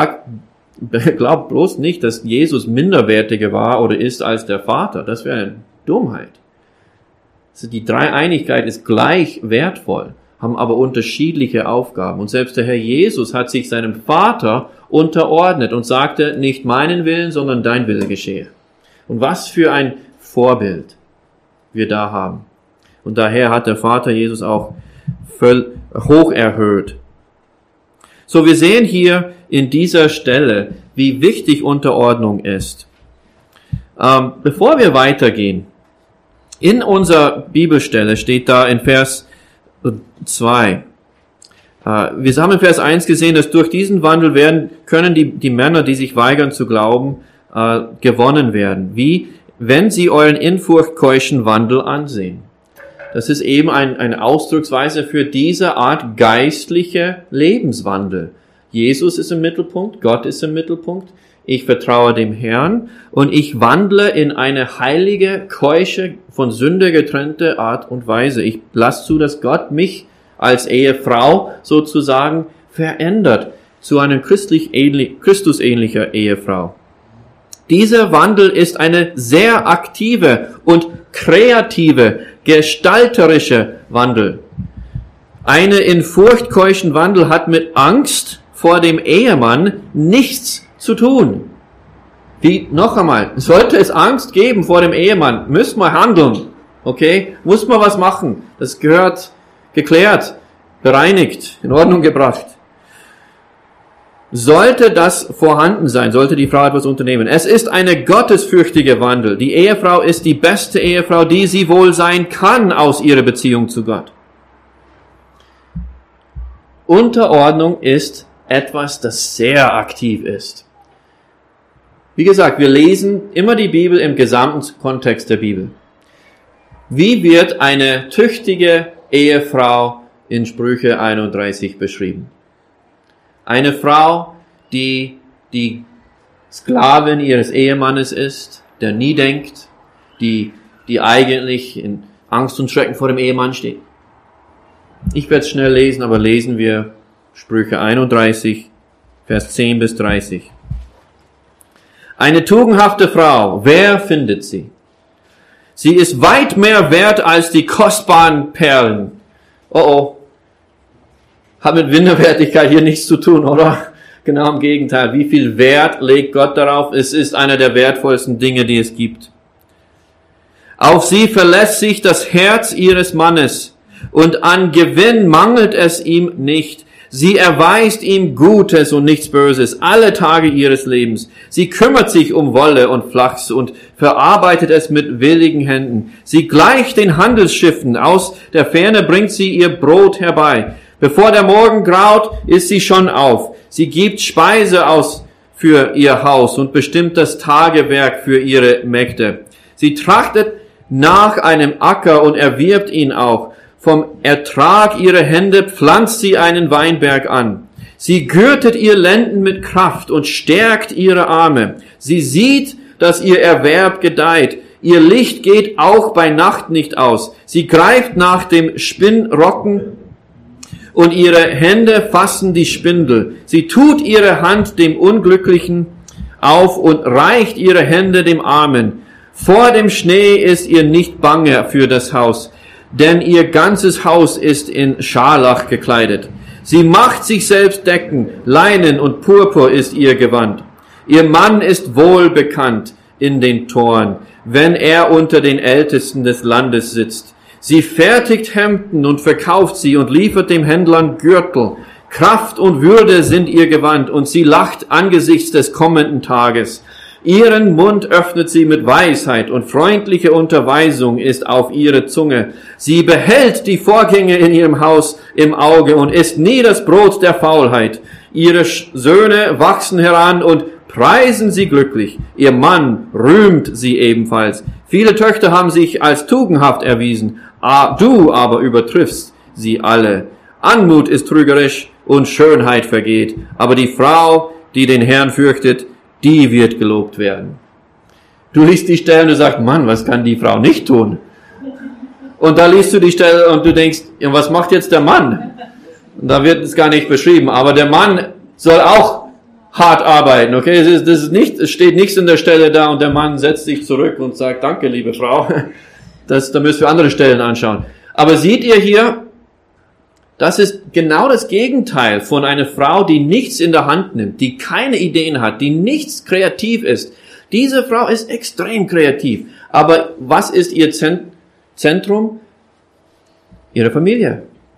Glaubt bloß nicht, dass Jesus minderwertiger war oder ist als der Vater. Das wäre eine Dummheit. Also die Dreieinigkeit ist gleich wertvoll, haben aber unterschiedliche Aufgaben. Und selbst der Herr Jesus hat sich seinem Vater unterordnet und sagte, nicht meinen Willen, sondern dein Wille geschehe. Und was für ein Vorbild wir da haben. Und daher hat der Vater Jesus auch hoch erhöht. So, wir sehen hier in dieser Stelle, wie wichtig Unterordnung ist. Bevor wir weitergehen, in unserer Bibelstelle steht da in Vers 2. Wir haben in Vers 1 gesehen, dass durch diesen Wandel können die Männer, die sich weigern zu glauben, gewonnen werden. Wie? Wenn sie euren infurchtkeuschen Wandel ansehen. Das ist eben eine Ausdrucksweise für diese Art geistliche Lebenswandel. Jesus ist im Mittelpunkt, Gott ist im Mittelpunkt. Ich vertraue dem Herrn und ich wandle in eine heilige, keusche, von Sünde getrennte Art und Weise. Ich lasse zu, dass Gott mich als Ehefrau sozusagen verändert zu einem Christusähnlicher Ehefrau. Dieser Wandel ist eine sehr aktive und kreative, gestalterische Wandel. Eine in Furcht keuschen Wandel hat mit Angst vor dem Ehemann nichts zu tun. Wie, noch einmal, sollte es Angst geben vor dem Ehemann, müssen wir handeln, okay? Muss man was machen. Das gehört geklärt, bereinigt, in Ordnung gebracht. Sollte das vorhanden sein, sollte die Frau etwas unternehmen. Es ist eine gottesfürchtige Wandel. Die Ehefrau ist die beste Ehefrau, die sie wohl sein kann aus ihrer Beziehung zu Gott. Unterordnung ist etwas, das sehr aktiv ist. Wie gesagt, wir lesen immer die Bibel im gesamten Kontext der Bibel. Wie wird eine tüchtige Ehefrau in Sprüche 31 beschrieben? Eine Frau, die die Sklavin ihres Ehemannes ist, der nie denkt, die eigentlich in Angst und Schrecken vor dem Ehemann steht. Ich werde es schnell lesen, aber lesen wir Sprüche 31, Vers 10 bis 30. Eine tugendhafte Frau, wer findet sie? Sie ist weit mehr wert als die kostbaren Perlen. Oh. Hat mit Minderwertigkeit hier nichts zu tun, oder? Genau im Gegenteil. Wie viel Wert legt Gott darauf? Es ist einer der wertvollsten Dinge, die es gibt. Auf sie verlässt sich das Herz ihres Mannes, und an Gewinn mangelt es ihm nicht. Sie erweist ihm Gutes und nichts Böses alle Tage ihres Lebens. Sie kümmert sich um Wolle und Flachs und verarbeitet es mit willigen Händen. Sie gleicht den Handelsschiffen. Aus der Ferne bringt sie ihr Brot herbei. Bevor der Morgen graut, ist sie schon auf. Sie gibt Speise aus für ihr Haus und bestimmt das Tagewerk für ihre Mägde. Sie trachtet nach einem Acker und erwirbt ihn auch. Vom Ertrag ihrer Hände pflanzt sie einen Weinberg an. Sie gürtet ihr Lenden mit Kraft und stärkt ihre Arme. Sie sieht, dass ihr Erwerb gedeiht. Ihr Licht geht auch bei Nacht nicht aus. Sie greift nach dem Spinnrocken und ihre Hände fassen die Spindel. Sie tut ihre Hand dem Unglücklichen auf und reicht ihre Hände dem Armen. Vor dem Schnee ist ihr nicht bange für das Haus, denn ihr ganzes Haus ist in Scharlach gekleidet. Sie macht sich selbst Decken, Leinen und Purpur ist ihr Gewand. Ihr Mann ist wohl bekannt in den Toren, wenn er unter den Ältesten des Landes sitzt. Sie fertigt Hemden und verkauft sie und liefert dem Händlern Gürtel. Kraft und Würde sind ihr Gewand und sie lacht angesichts des kommenden Tages. Ihren Mund öffnet sie mit Weisheit und freundliche Unterweisung ist auf ihre Zunge. Sie behält die Vorgänge in ihrem Haus im Auge und isst nie das Brot der Faulheit. Ihre Söhne wachsen heran und preisen sie glücklich. Ihr Mann rühmt sie ebenfalls. Viele Töchter haben sich als tugendhaft erwiesen. Du aber übertriffst sie alle. Anmut ist trügerisch und Schönheit vergeht. Aber die Frau, die den Herrn fürchtet, die wird gelobt werden. Du liest die Stelle und du sagst, Mann, was kann die Frau nicht tun? Und da liest du die Stelle und du denkst, ja, was macht jetzt der Mann? Und da wird es gar nicht beschrieben. Aber der Mann soll auch hart arbeiten, okay? Es steht nichts in der Stelle da und der Mann setzt sich zurück und sagt, danke, liebe Frau. Da müssen wir andere Stellen anschauen. Aber seht ihr hier, das ist genau das Gegenteil von einer Frau, die nichts in der Hand nimmt, die keine Ideen hat, die nichts kreativ ist. Diese Frau ist extrem kreativ. Aber was ist ihr Zentrum? Ihre Familie.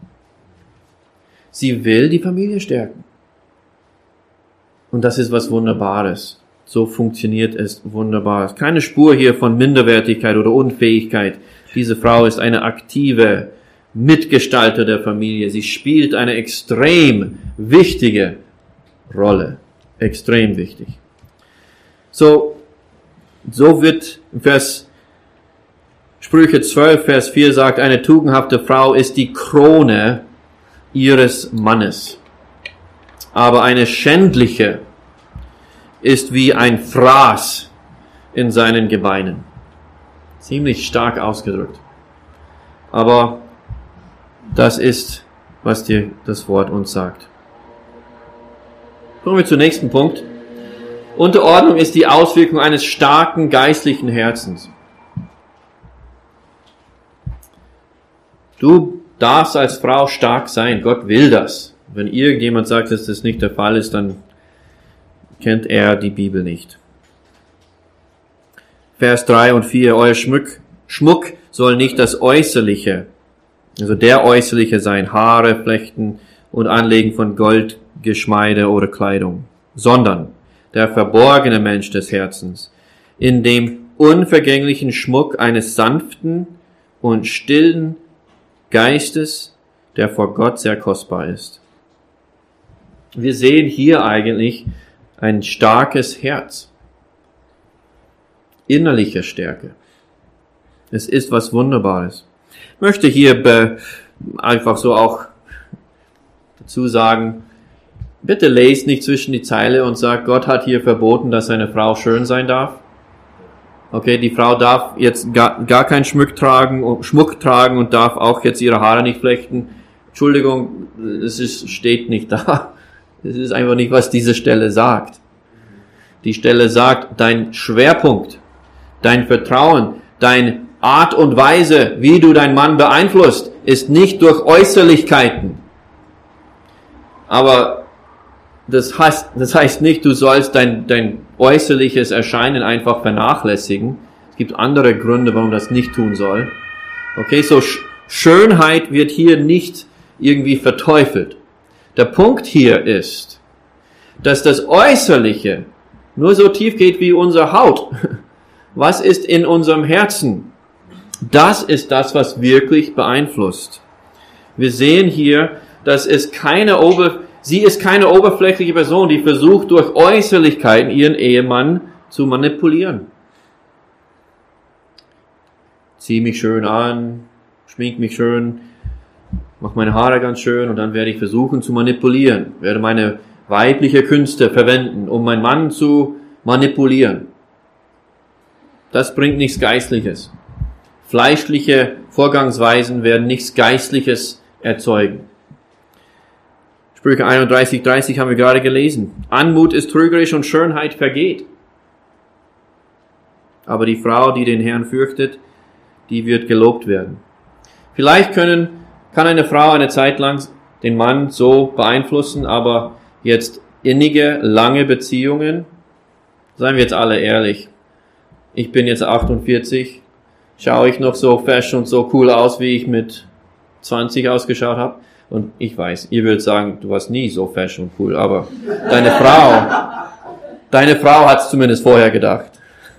Sie will die Familie stärken. Und das ist was Wunderbares. So funktioniert es wunderbar. Keine Spur hier von Minderwertigkeit oder Unfähigkeit. Diese Frau ist eine aktive Mitgestalter der Familie. Sie spielt eine extrem wichtige Rolle. Extrem wichtig. So wird Sprüche 12, Vers 4 sagt, eine tugendhafte Frau ist die Krone ihres Mannes. Aber eine schändliche ist wie ein Fraß in seinen Gebeinen. Ziemlich stark ausgedrückt. Aber das ist, was dir das Wort uns sagt. Kommen wir zum nächsten Punkt. Unterordnung ist die Auswirkung eines starken geistlichen Herzens. Du darfst als Frau stark sein. Gott will das. Wenn irgendjemand sagt, dass das nicht der Fall ist, dann kennt er die Bibel nicht. Vers 3 und 4. Euer Schmuck soll nicht das Äußerliche, also der Äußerliche sein, Haare, Flechten und Anlegen von Goldgeschmeide oder Kleidung, sondern der verborgene Mensch des Herzens, in dem unvergänglichen Schmuck eines sanften und stillen Geistes, der vor Gott sehr kostbar ist. Wir sehen hier eigentlich ein starkes Herz. Innerliche Stärke. Es ist was Wunderbares. Ich möchte hier einfach so auch dazu sagen, bitte lest nicht zwischen die Zeile und sagt, Gott hat hier verboten, dass eine Frau schön sein darf. Okay, die Frau darf jetzt gar keinen Schmuck tragen und darf auch jetzt ihre Haare nicht flechten. Entschuldigung, steht nicht da. Das ist einfach nicht, was diese Stelle sagt. Die Stelle sagt, dein Schwerpunkt, dein Vertrauen, deine Art und Weise, wie du deinen Mann beeinflusst, ist nicht durch Äußerlichkeiten. Aber das heißt nicht, du sollst dein äußerliches Erscheinen einfach vernachlässigen. Es gibt andere Gründe, warum das nicht tun soll. Okay, so Schönheit wird hier nicht irgendwie verteufelt. Der Punkt hier ist, dass das Äußerliche nur so tief geht wie unsere Haut. Was ist in unserem Herzen? Das ist das, was wirklich beeinflusst. Wir sehen hier, dass sie ist keine oberflächliche Person, die versucht, durch Äußerlichkeiten ihren Ehemann zu manipulieren. Zieh mich schön an, schmink mich schön, mach meine Haare ganz schön und dann werde ich versuchen zu manipulieren. Werde meine weibliche Künste verwenden, um meinen Mann zu manipulieren. Das bringt nichts Geistliches. Fleischliche Vorgangsweisen werden nichts Geistliches erzeugen. Sprüche 31,30 haben wir gerade gelesen. Anmut ist trügerisch und Schönheit vergeht. Aber die Frau, die den Herrn fürchtet, die wird gelobt werden. Vielleicht kann eine Frau eine Zeit lang den Mann so beeinflussen, aber jetzt innige, lange Beziehungen, seien wir jetzt alle ehrlich, ich bin jetzt 48, schaue ich noch so fesch und so cool aus, wie ich mit 20 ausgeschaut habe? Und ich weiß, ihr würdet sagen, du warst nie so fesch und cool, aber deine Frau hat es zumindest vorher gedacht.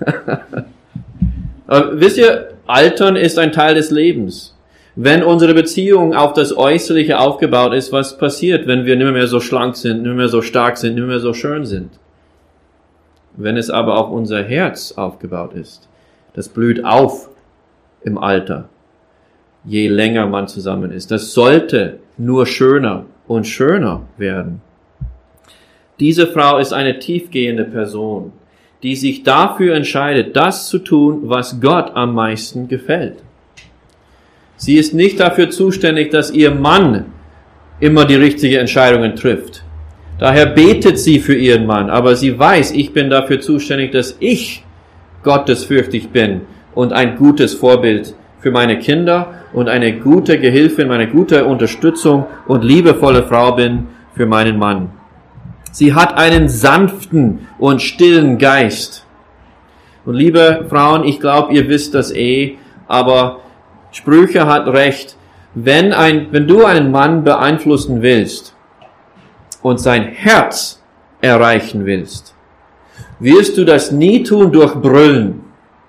Aber wisst ihr, Altern ist ein Teil des Lebens. Wenn unsere Beziehung auf das Äußerliche aufgebaut ist, was passiert, wenn wir nicht mehr so schlank sind, nicht mehr so stark sind, nicht mehr so schön sind? Wenn es aber auf unser Herz aufgebaut ist, das blüht auf im Alter, je länger man zusammen ist. Das sollte nur schöner und schöner werden. Diese Frau ist eine tiefgehende Person, die sich dafür entscheidet, das zu tun, was Gott am meisten gefällt. Sie ist nicht dafür zuständig, dass ihr Mann immer die richtigen Entscheidungen trifft. Daher betet sie für ihren Mann, aber sie weiß, ich bin dafür zuständig, dass ich gottesfürchtig bin und ein gutes Vorbild für meine Kinder und eine gute Gehilfin, eine gute Unterstützung und liebevolle Frau bin für meinen Mann. Sie hat einen sanften und stillen Geist. Und liebe Frauen, ich glaube, ihr wisst das aber Sprüche hat recht. Wenn du einen Mann beeinflussen willst und sein Herz erreichen willst, wirst du das nie tun durch Brüllen.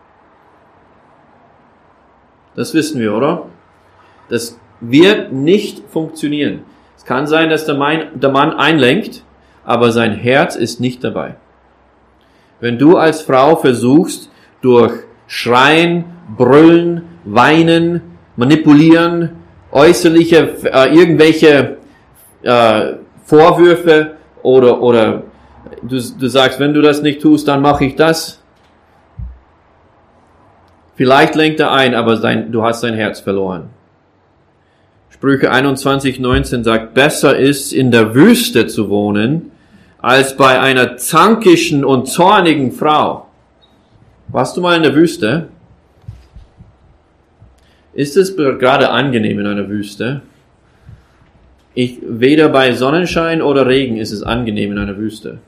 Das wissen wir, oder? Das wird nicht funktionieren. Es kann sein, dass der Mann einlenkt, aber sein Herz ist nicht dabei. Wenn du als Frau versuchst, durch Schreien, Brüllen, Weinen, Manipulieren, äußerliche, irgendwelche Vorwürfe oder du sagst, wenn du das nicht tust, dann mache ich das. Vielleicht lenkt er ein, aber du hast sein Herz verloren. Sprüche 21,19 sagt, besser ist in der Wüste zu wohnen, als bei einer zankischen und zornigen Frau. Warst du mal in der Wüste? Ist es gerade angenehm in einer Wüste? Weder bei Sonnenschein oder Regen ist es angenehm in einer Wüste.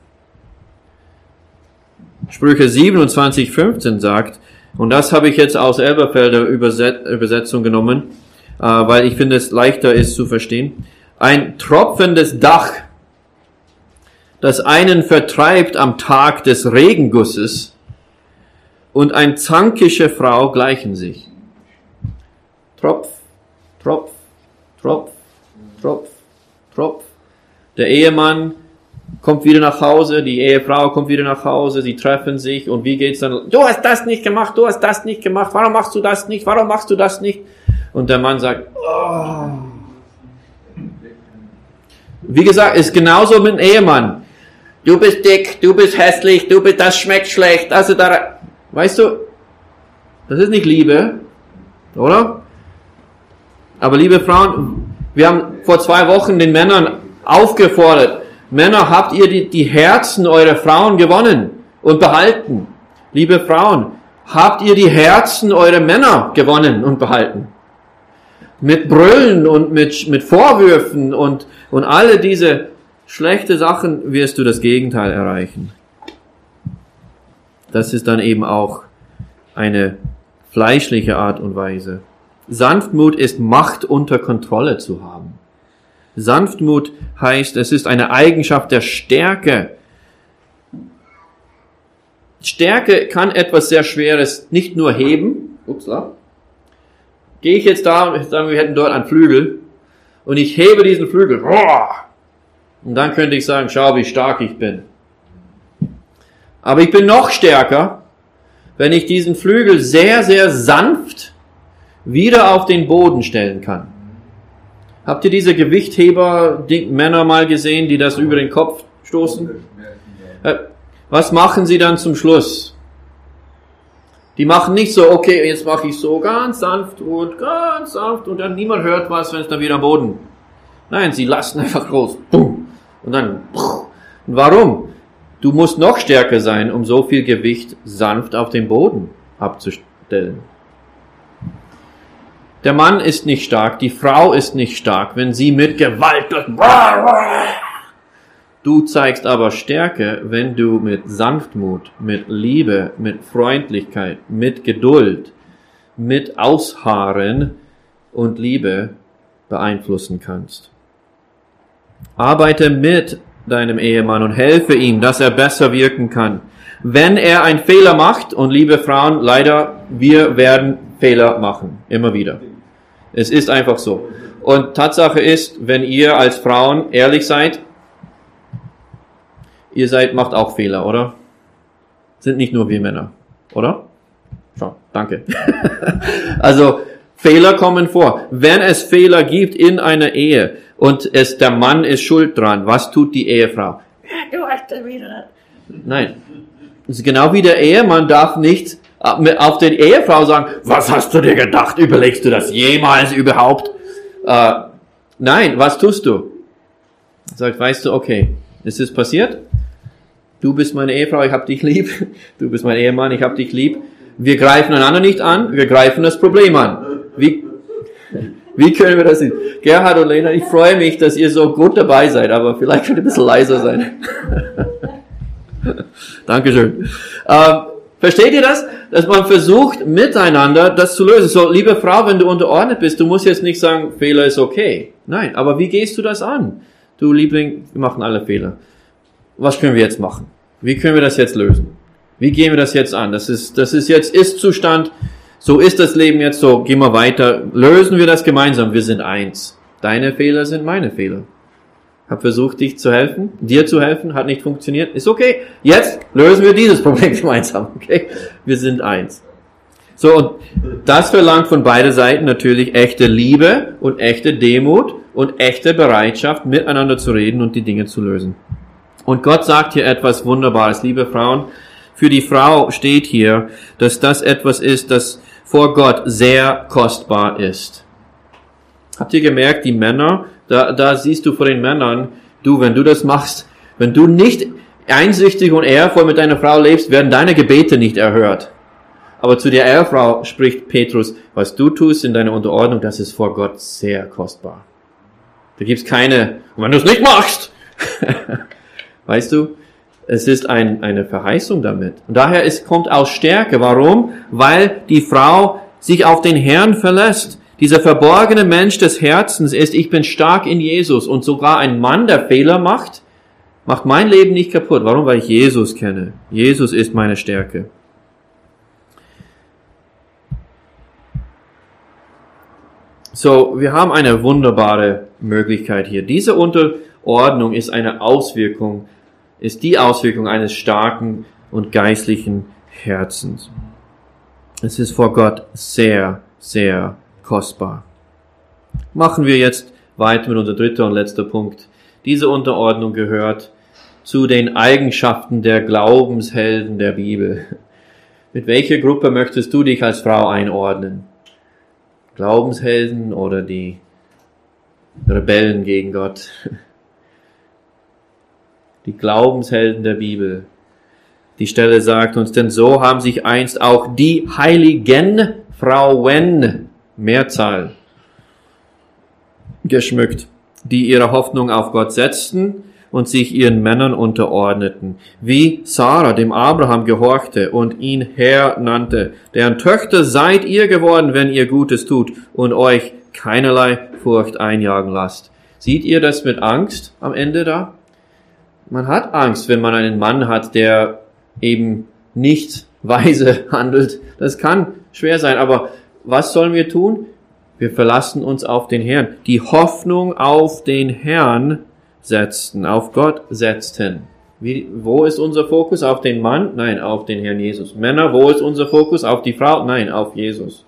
Sprüche 27,15 sagt, und das habe ich jetzt aus Elberfelder Übersetzung genommen, weil ich finde, es leichter ist zu verstehen. Ein tropfendes Dach, das einen vertreibt am Tag des Regengusses, und eine zankische Frau gleichen sich. Tropf, Tropf, Tropf, Tropf, Tropf. Der Ehemann kommt wieder nach Hause, die Ehefrau kommt wieder nach Hause, sie treffen sich und wie geht's dann? Du hast das nicht gemacht, du hast das nicht gemacht, warum machst du das nicht, warum machst du das nicht? Und der Mann sagt, oh. Wie gesagt, ist genauso mit dem Ehemann. Du bist dick, du bist hässlich, das schmeckt schlecht, also da, weißt du, das ist nicht Liebe, oder? Aber liebe Frauen, wir haben vor 2 Wochen den Männern aufgefordert, Männer, habt ihr die Herzen eurer Frauen gewonnen und behalten? Liebe Frauen, habt ihr die Herzen eurer Männer gewonnen und behalten? Mit Brüllen und mit Vorwürfen und alle diese schlechte Sachen wirst du das Gegenteil erreichen. Das ist dann eben auch eine fleischliche Art und Weise. Sanftmut ist Macht unter Kontrolle zu haben. Sanftmut heißt, es ist eine Eigenschaft der Stärke. Stärke kann etwas sehr Schweres nicht nur heben. Upsala. Gehe ich jetzt da und sagen, wir hätten dort einen Flügel und ich hebe diesen Flügel. Und dann könnte ich sagen, schau, wie stark ich bin. Aber ich bin noch stärker, wenn ich diesen Flügel sehr, sehr sanft wieder auf den Boden stellen kann. Habt ihr diese Gewichtheber-Männer mal gesehen, die das über den Kopf stoßen? Was machen sie dann zum Schluss? Die machen nicht so, okay, jetzt mache ich so ganz sanft und dann niemand hört was, wenn es dann wieder am Boden. Nein, sie lassen einfach los. Und dann. Und warum? Du musst noch stärker sein, um so viel Gewicht sanft auf den Boden abzustellen. Der Mann ist nicht stark, die Frau ist nicht stark, wenn sie mit Gewalt durch. Du zeigst aber Stärke, wenn du mit Sanftmut, mit Liebe, mit Freundlichkeit, mit Geduld, mit Ausharren und Liebe beeinflussen kannst. Arbeite mit deinem Ehemann und helfe ihm, dass er besser wirken kann. Wenn er einen Fehler macht, und liebe Frauen, leider, wir werden Fehler machen, immer wieder. Es ist einfach so. Und Tatsache ist, wenn ihr als Frauen ehrlich seid, macht auch Fehler, oder? Sind nicht nur wir Männer, oder? Schon, danke. Also, Fehler kommen vor. Wenn es Fehler gibt in einer Ehe und der Mann ist schuld dran, was tut die Ehefrau? Ja, du hast das wieder. Nein. Das ist genau wie der Ehemann darf nicht auf die Ehefrau sagen, was hast du dir gedacht? Überlegst du das jemals überhaupt? Nein, was tust du? Sagt, weißt du, okay, es ist passiert. Du bist meine Ehefrau, ich hab dich lieb. Du bist mein Ehemann, ich hab dich lieb. Wir greifen einander nicht an, wir greifen das Problem an. Wie können wir das sehen? Gerhard und Lena, ich freue mich, dass ihr so gut dabei seid, aber vielleicht könnt ihr ein bisschen leiser sein. Dankeschön. Versteht ihr das? Dass man versucht, miteinander das zu lösen. So, liebe Frau, wenn du unterordnet bist, du musst jetzt nicht sagen, Fehler ist okay. Nein, aber wie gehst du das an? Du Liebling, wir machen alle Fehler. Was können wir jetzt machen? Wie können wir das jetzt lösen? Wie gehen wir das jetzt an? Das ist jetzt Ist-Zustand. So ist das Leben jetzt so. Gehen wir weiter. Lösen wir das gemeinsam. Wir sind eins. Deine Fehler sind meine Fehler. Hab versucht, dir zu helfen, hat nicht funktioniert. Ist okay. Jetzt lösen wir dieses Problem gemeinsam. Okay? Wir sind eins. So, und das verlangt von beiden Seiten natürlich echte Liebe und echte Demut und echte Bereitschaft, miteinander zu reden und die Dinge zu lösen. Und Gott sagt hier etwas Wunderbares, liebe Frauen. Für die Frau steht hier, dass das etwas ist, das vor Gott sehr kostbar ist. Habt ihr gemerkt, die Männer, da siehst du vor den Männern, wenn du das machst, wenn du nicht einsichtig und ehrvoll mit deiner Frau lebst, werden deine Gebete nicht erhört. Aber zu der Ehefrau spricht Petrus, was du tust in deiner Unterordnung, das ist vor Gott sehr kostbar. Da gibt's keine, und wenn du es nicht machst, weißt du, es ist eine Verheißung damit. Und daher kommt aus Stärke. Warum? Weil die Frau sich auf den Herrn verlässt. Dieser verborgene Mensch des Herzens ist, ich bin stark in Jesus. Und sogar ein Mann, der Fehler macht mein Leben nicht kaputt. Warum? Weil ich Jesus kenne. Jesus ist meine Stärke. So, wir haben eine wunderbare Möglichkeit hier. Diese Unterordnung ist die Auswirkung eines starken und geistlichen Herzens. Es ist vor Gott sehr, sehr kostbar. Machen wir jetzt weiter mit unser dritter und letzter Punkt. Diese Unterordnung gehört zu den Eigenschaften der Glaubenshelden der Bibel. Mit welcher Gruppe möchtest du dich als Frau einordnen? Glaubenshelden oder die Rebellen gegen Gott? Die Glaubenshelden der Bibel. Die Stelle sagt uns, denn so haben sich einst auch die heiligen Frauen, Mehrzahl, geschmückt, die ihre Hoffnung auf Gott setzten und sich ihren Männern unterordneten, wie Sarah dem Abraham gehorchte und ihn Herr nannte, deren Töchter seid ihr geworden, wenn ihr Gutes tut und euch keinerlei Furcht einjagen lasst. Seht ihr das mit Angst am Ende da? Man hat Angst, wenn man einen Mann hat, der eben nicht weise handelt. Das kann schwer sein, aber was sollen wir tun? Wir verlassen uns auf den Herrn. Die Hoffnung auf den Herrn setzten, auf Gott setzten. Wo ist unser Fokus? Auf den Mann? Nein, auf den Herrn Jesus. Männer, wo ist unser Fokus? Auf die Frau? Nein, auf Jesus.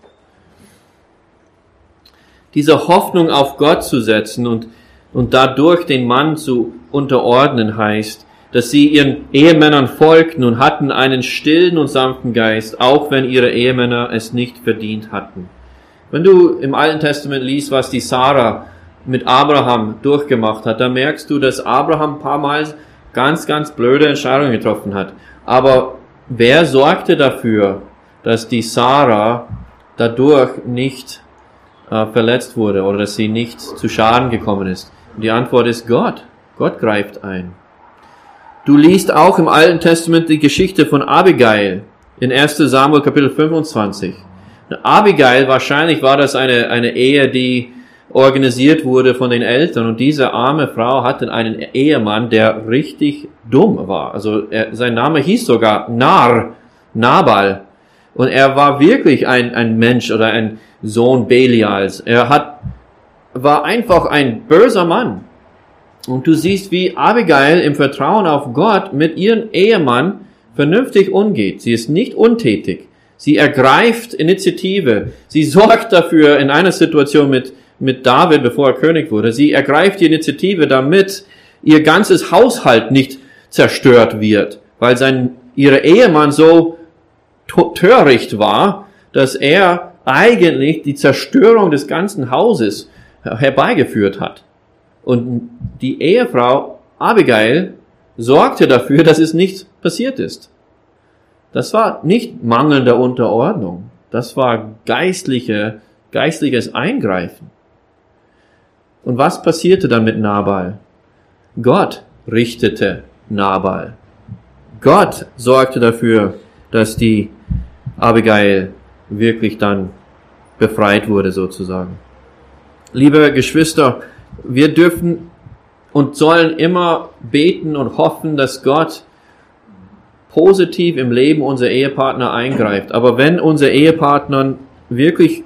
Diese Hoffnung auf Gott zu setzen und dadurch den Mann zu unterordnen heißt, dass sie ihren Ehemännern folgten und hatten einen stillen und sanften Geist, auch wenn ihre Ehemänner es nicht verdient hatten. Wenn du im Alten Testament liest, was die Sarah mit Abraham durchgemacht hat, dann merkst du, dass Abraham ein paar Mal ganz, ganz blöde Entscheidungen getroffen hat. Aber wer sorgte dafür, dass die Sarah dadurch nicht verletzt wurde oder dass sie nicht zu Schaden gekommen ist? Und die Antwort ist Gott. Gott greift ein. Du liest auch im Alten Testament die Geschichte von Abigail in 1. Samuel Kapitel 25. Abigail, wahrscheinlich war das eine Ehe, die organisiert wurde von den Eltern, und diese arme Frau hatte einen Ehemann, der richtig dumm war. Also sein Name hieß sogar Nabal, und er war wirklich ein Mensch oder ein Sohn Belials. War einfach ein böser Mann. Und du siehst, wie Abigail im Vertrauen auf Gott mit ihrem Ehemann vernünftig umgeht. Sie ist nicht untätig. Sie ergreift Initiative. Sie sorgt dafür in einer Situation mit David, bevor er König wurde. Sie ergreift die Initiative, damit ihr ganzes Haushalt nicht zerstört wird, weil ihre Ehemann so töricht war, dass er eigentlich die Zerstörung des ganzen Hauses herbeigeführt hat. Und die Ehefrau Abigail sorgte dafür, dass es nicht passiert ist. Das war nicht mangelnde Unterordnung. Das war geistliches Eingreifen. Und was passierte dann mit Nabal? Gott richtete Nabal. Gott sorgte dafür, dass die Abigail wirklich dann befreit wurde, sozusagen. Liebe Geschwister, wir dürfen und sollen immer beten und hoffen, dass Gott positiv im Leben unserer Ehepartner eingreift. Aber wenn unsere Ehepartner wirklich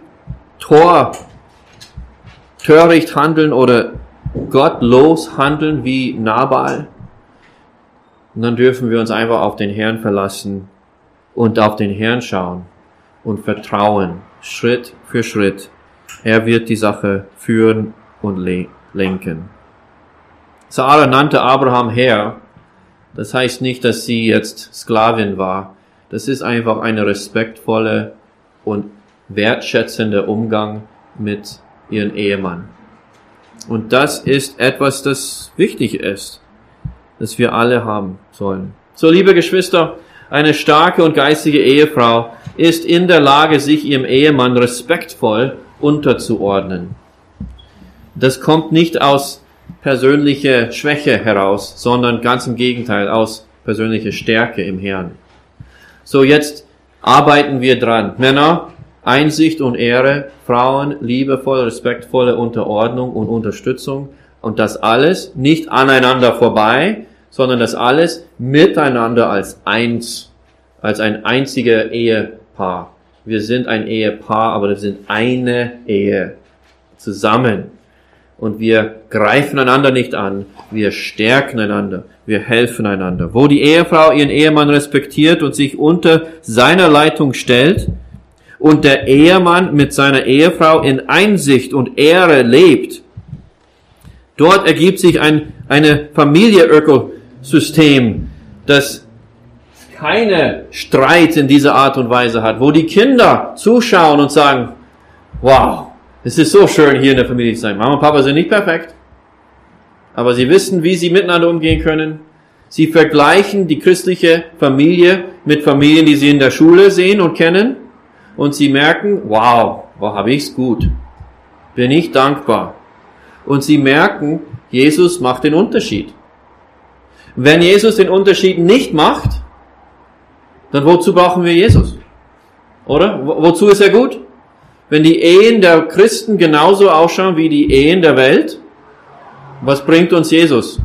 töricht handeln oder gottlos handeln wie Nabal, dann dürfen wir uns einfach auf den Herrn verlassen und auf den Herrn schauen und vertrauen, Schritt für Schritt. Er wird die Sache führen und lenken. Sarah nannte Abraham Herr. Das heißt nicht, dass sie jetzt Sklavin war. Das ist einfach eine respektvolle und wertschätzende Umgang mit ihrem Ehemann. Und das ist etwas, das wichtig ist, das wir alle haben sollen. So, liebe Geschwister, eine starke und geistige Ehefrau ist in der Lage, sich ihrem Ehemann respektvoll unterzuordnen. Das kommt nicht aus persönlicher Schwäche heraus, sondern ganz im Gegenteil, aus persönlicher Stärke im Herrn. So, jetzt arbeiten wir dran. Männer, Einsicht und Ehre, Frauen, liebevolle, respektvolle Unterordnung und Unterstützung, und das alles nicht aneinander vorbei, sondern das alles miteinander als ein einziger Ehepaar. Wir sind ein Ehepaar, aber wir sind eine Ehe zusammen. Und wir greifen einander nicht an, wir stärken einander, wir helfen einander. Wo die Ehefrau ihren Ehemann respektiert und sich unter seiner Leitung stellt und der Ehemann mit seiner Ehefrau in Einsicht und Ehre lebt, dort ergibt sich ein Eine Familie-Ökosystem, das keine Streit in dieser Art und Weise hat, wo die Kinder zuschauen und sagen, wow, es ist so schön, hier in der Familie zu sein. Mama und Papa sind nicht perfekt, aber sie wissen, wie sie miteinander umgehen können. Sie vergleichen die christliche Familie mit Familien, die sie in der Schule sehen und kennen, und sie merken, wow, wo habe ich's gut? Bin ich dankbar. Und sie merken, Jesus macht den Unterschied. Wenn Jesus den Unterschied nicht macht, dann wozu brauchen wir Jesus? Oder? Wozu ist er gut? Wenn die Ehen der Christen genauso ausschauen wie die Ehen der Welt, was bringt uns Jesus?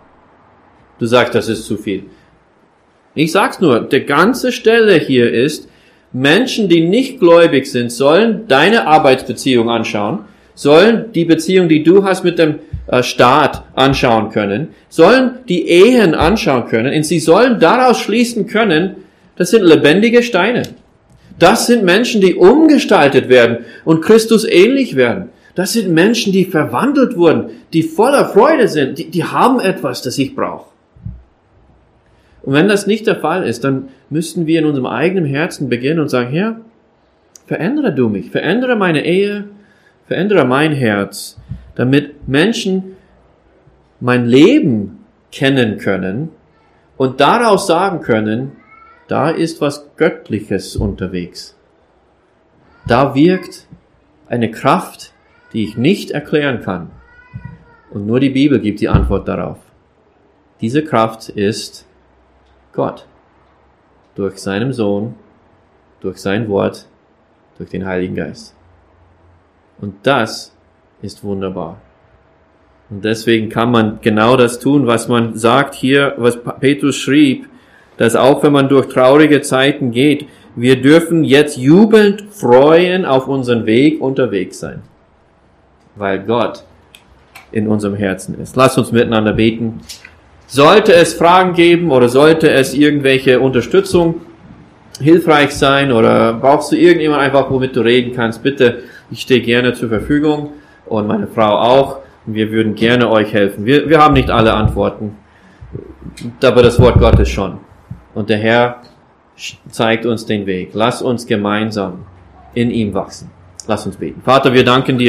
Du sagst, das ist zu viel. Ich sag's nur, die ganze Stelle hier ist, Menschen, die nicht gläubig sind, sollen deine Arbeitsbeziehung anschauen, sollen die Beziehung, die du hast mit dem Staat anschauen können, sollen die Ehen anschauen können, und sie sollen daraus schließen können, das sind lebendige Steine. Das sind Menschen, die umgestaltet werden und Christus ähnlich werden. Das sind Menschen, die verwandelt wurden, die voller Freude sind, die haben etwas, das ich brauche. Und wenn das nicht der Fall ist, dann müssten wir in unserem eigenen Herzen beginnen und sagen, Herr, verändere du mich, verändere meine Ehe, verändere mein Herz, damit Menschen mein Leben kennen können und daraus sagen können, da ist was Göttliches unterwegs. Da wirkt eine Kraft, die ich nicht erklären kann. Und nur die Bibel gibt die Antwort darauf. Diese Kraft ist Gott. Durch seinen Sohn, durch sein Wort, durch den Heiligen Geist. Und das ist wunderbar. Und deswegen kann man genau das tun, was man sagt hier, was Petrus schrieb, dass auch wenn man durch traurige Zeiten geht, wir dürfen jetzt jubelnd freuen auf unseren Weg unterwegs sein. Weil Gott in unserem Herzen ist. Lasst uns miteinander beten. Sollte es Fragen geben oder sollte es irgendwelche Unterstützung hilfreich sein oder brauchst du irgendjemand einfach, womit du reden kannst, bitte, ich stehe gerne zur Verfügung und meine Frau auch. Wir würden gerne euch helfen. Wir haben nicht alle Antworten, aber das Wort Gottes schon. Und der Herr zeigt uns den Weg. Lass uns gemeinsam in ihm wachsen. Lass uns beten. Vater, wir danken dir.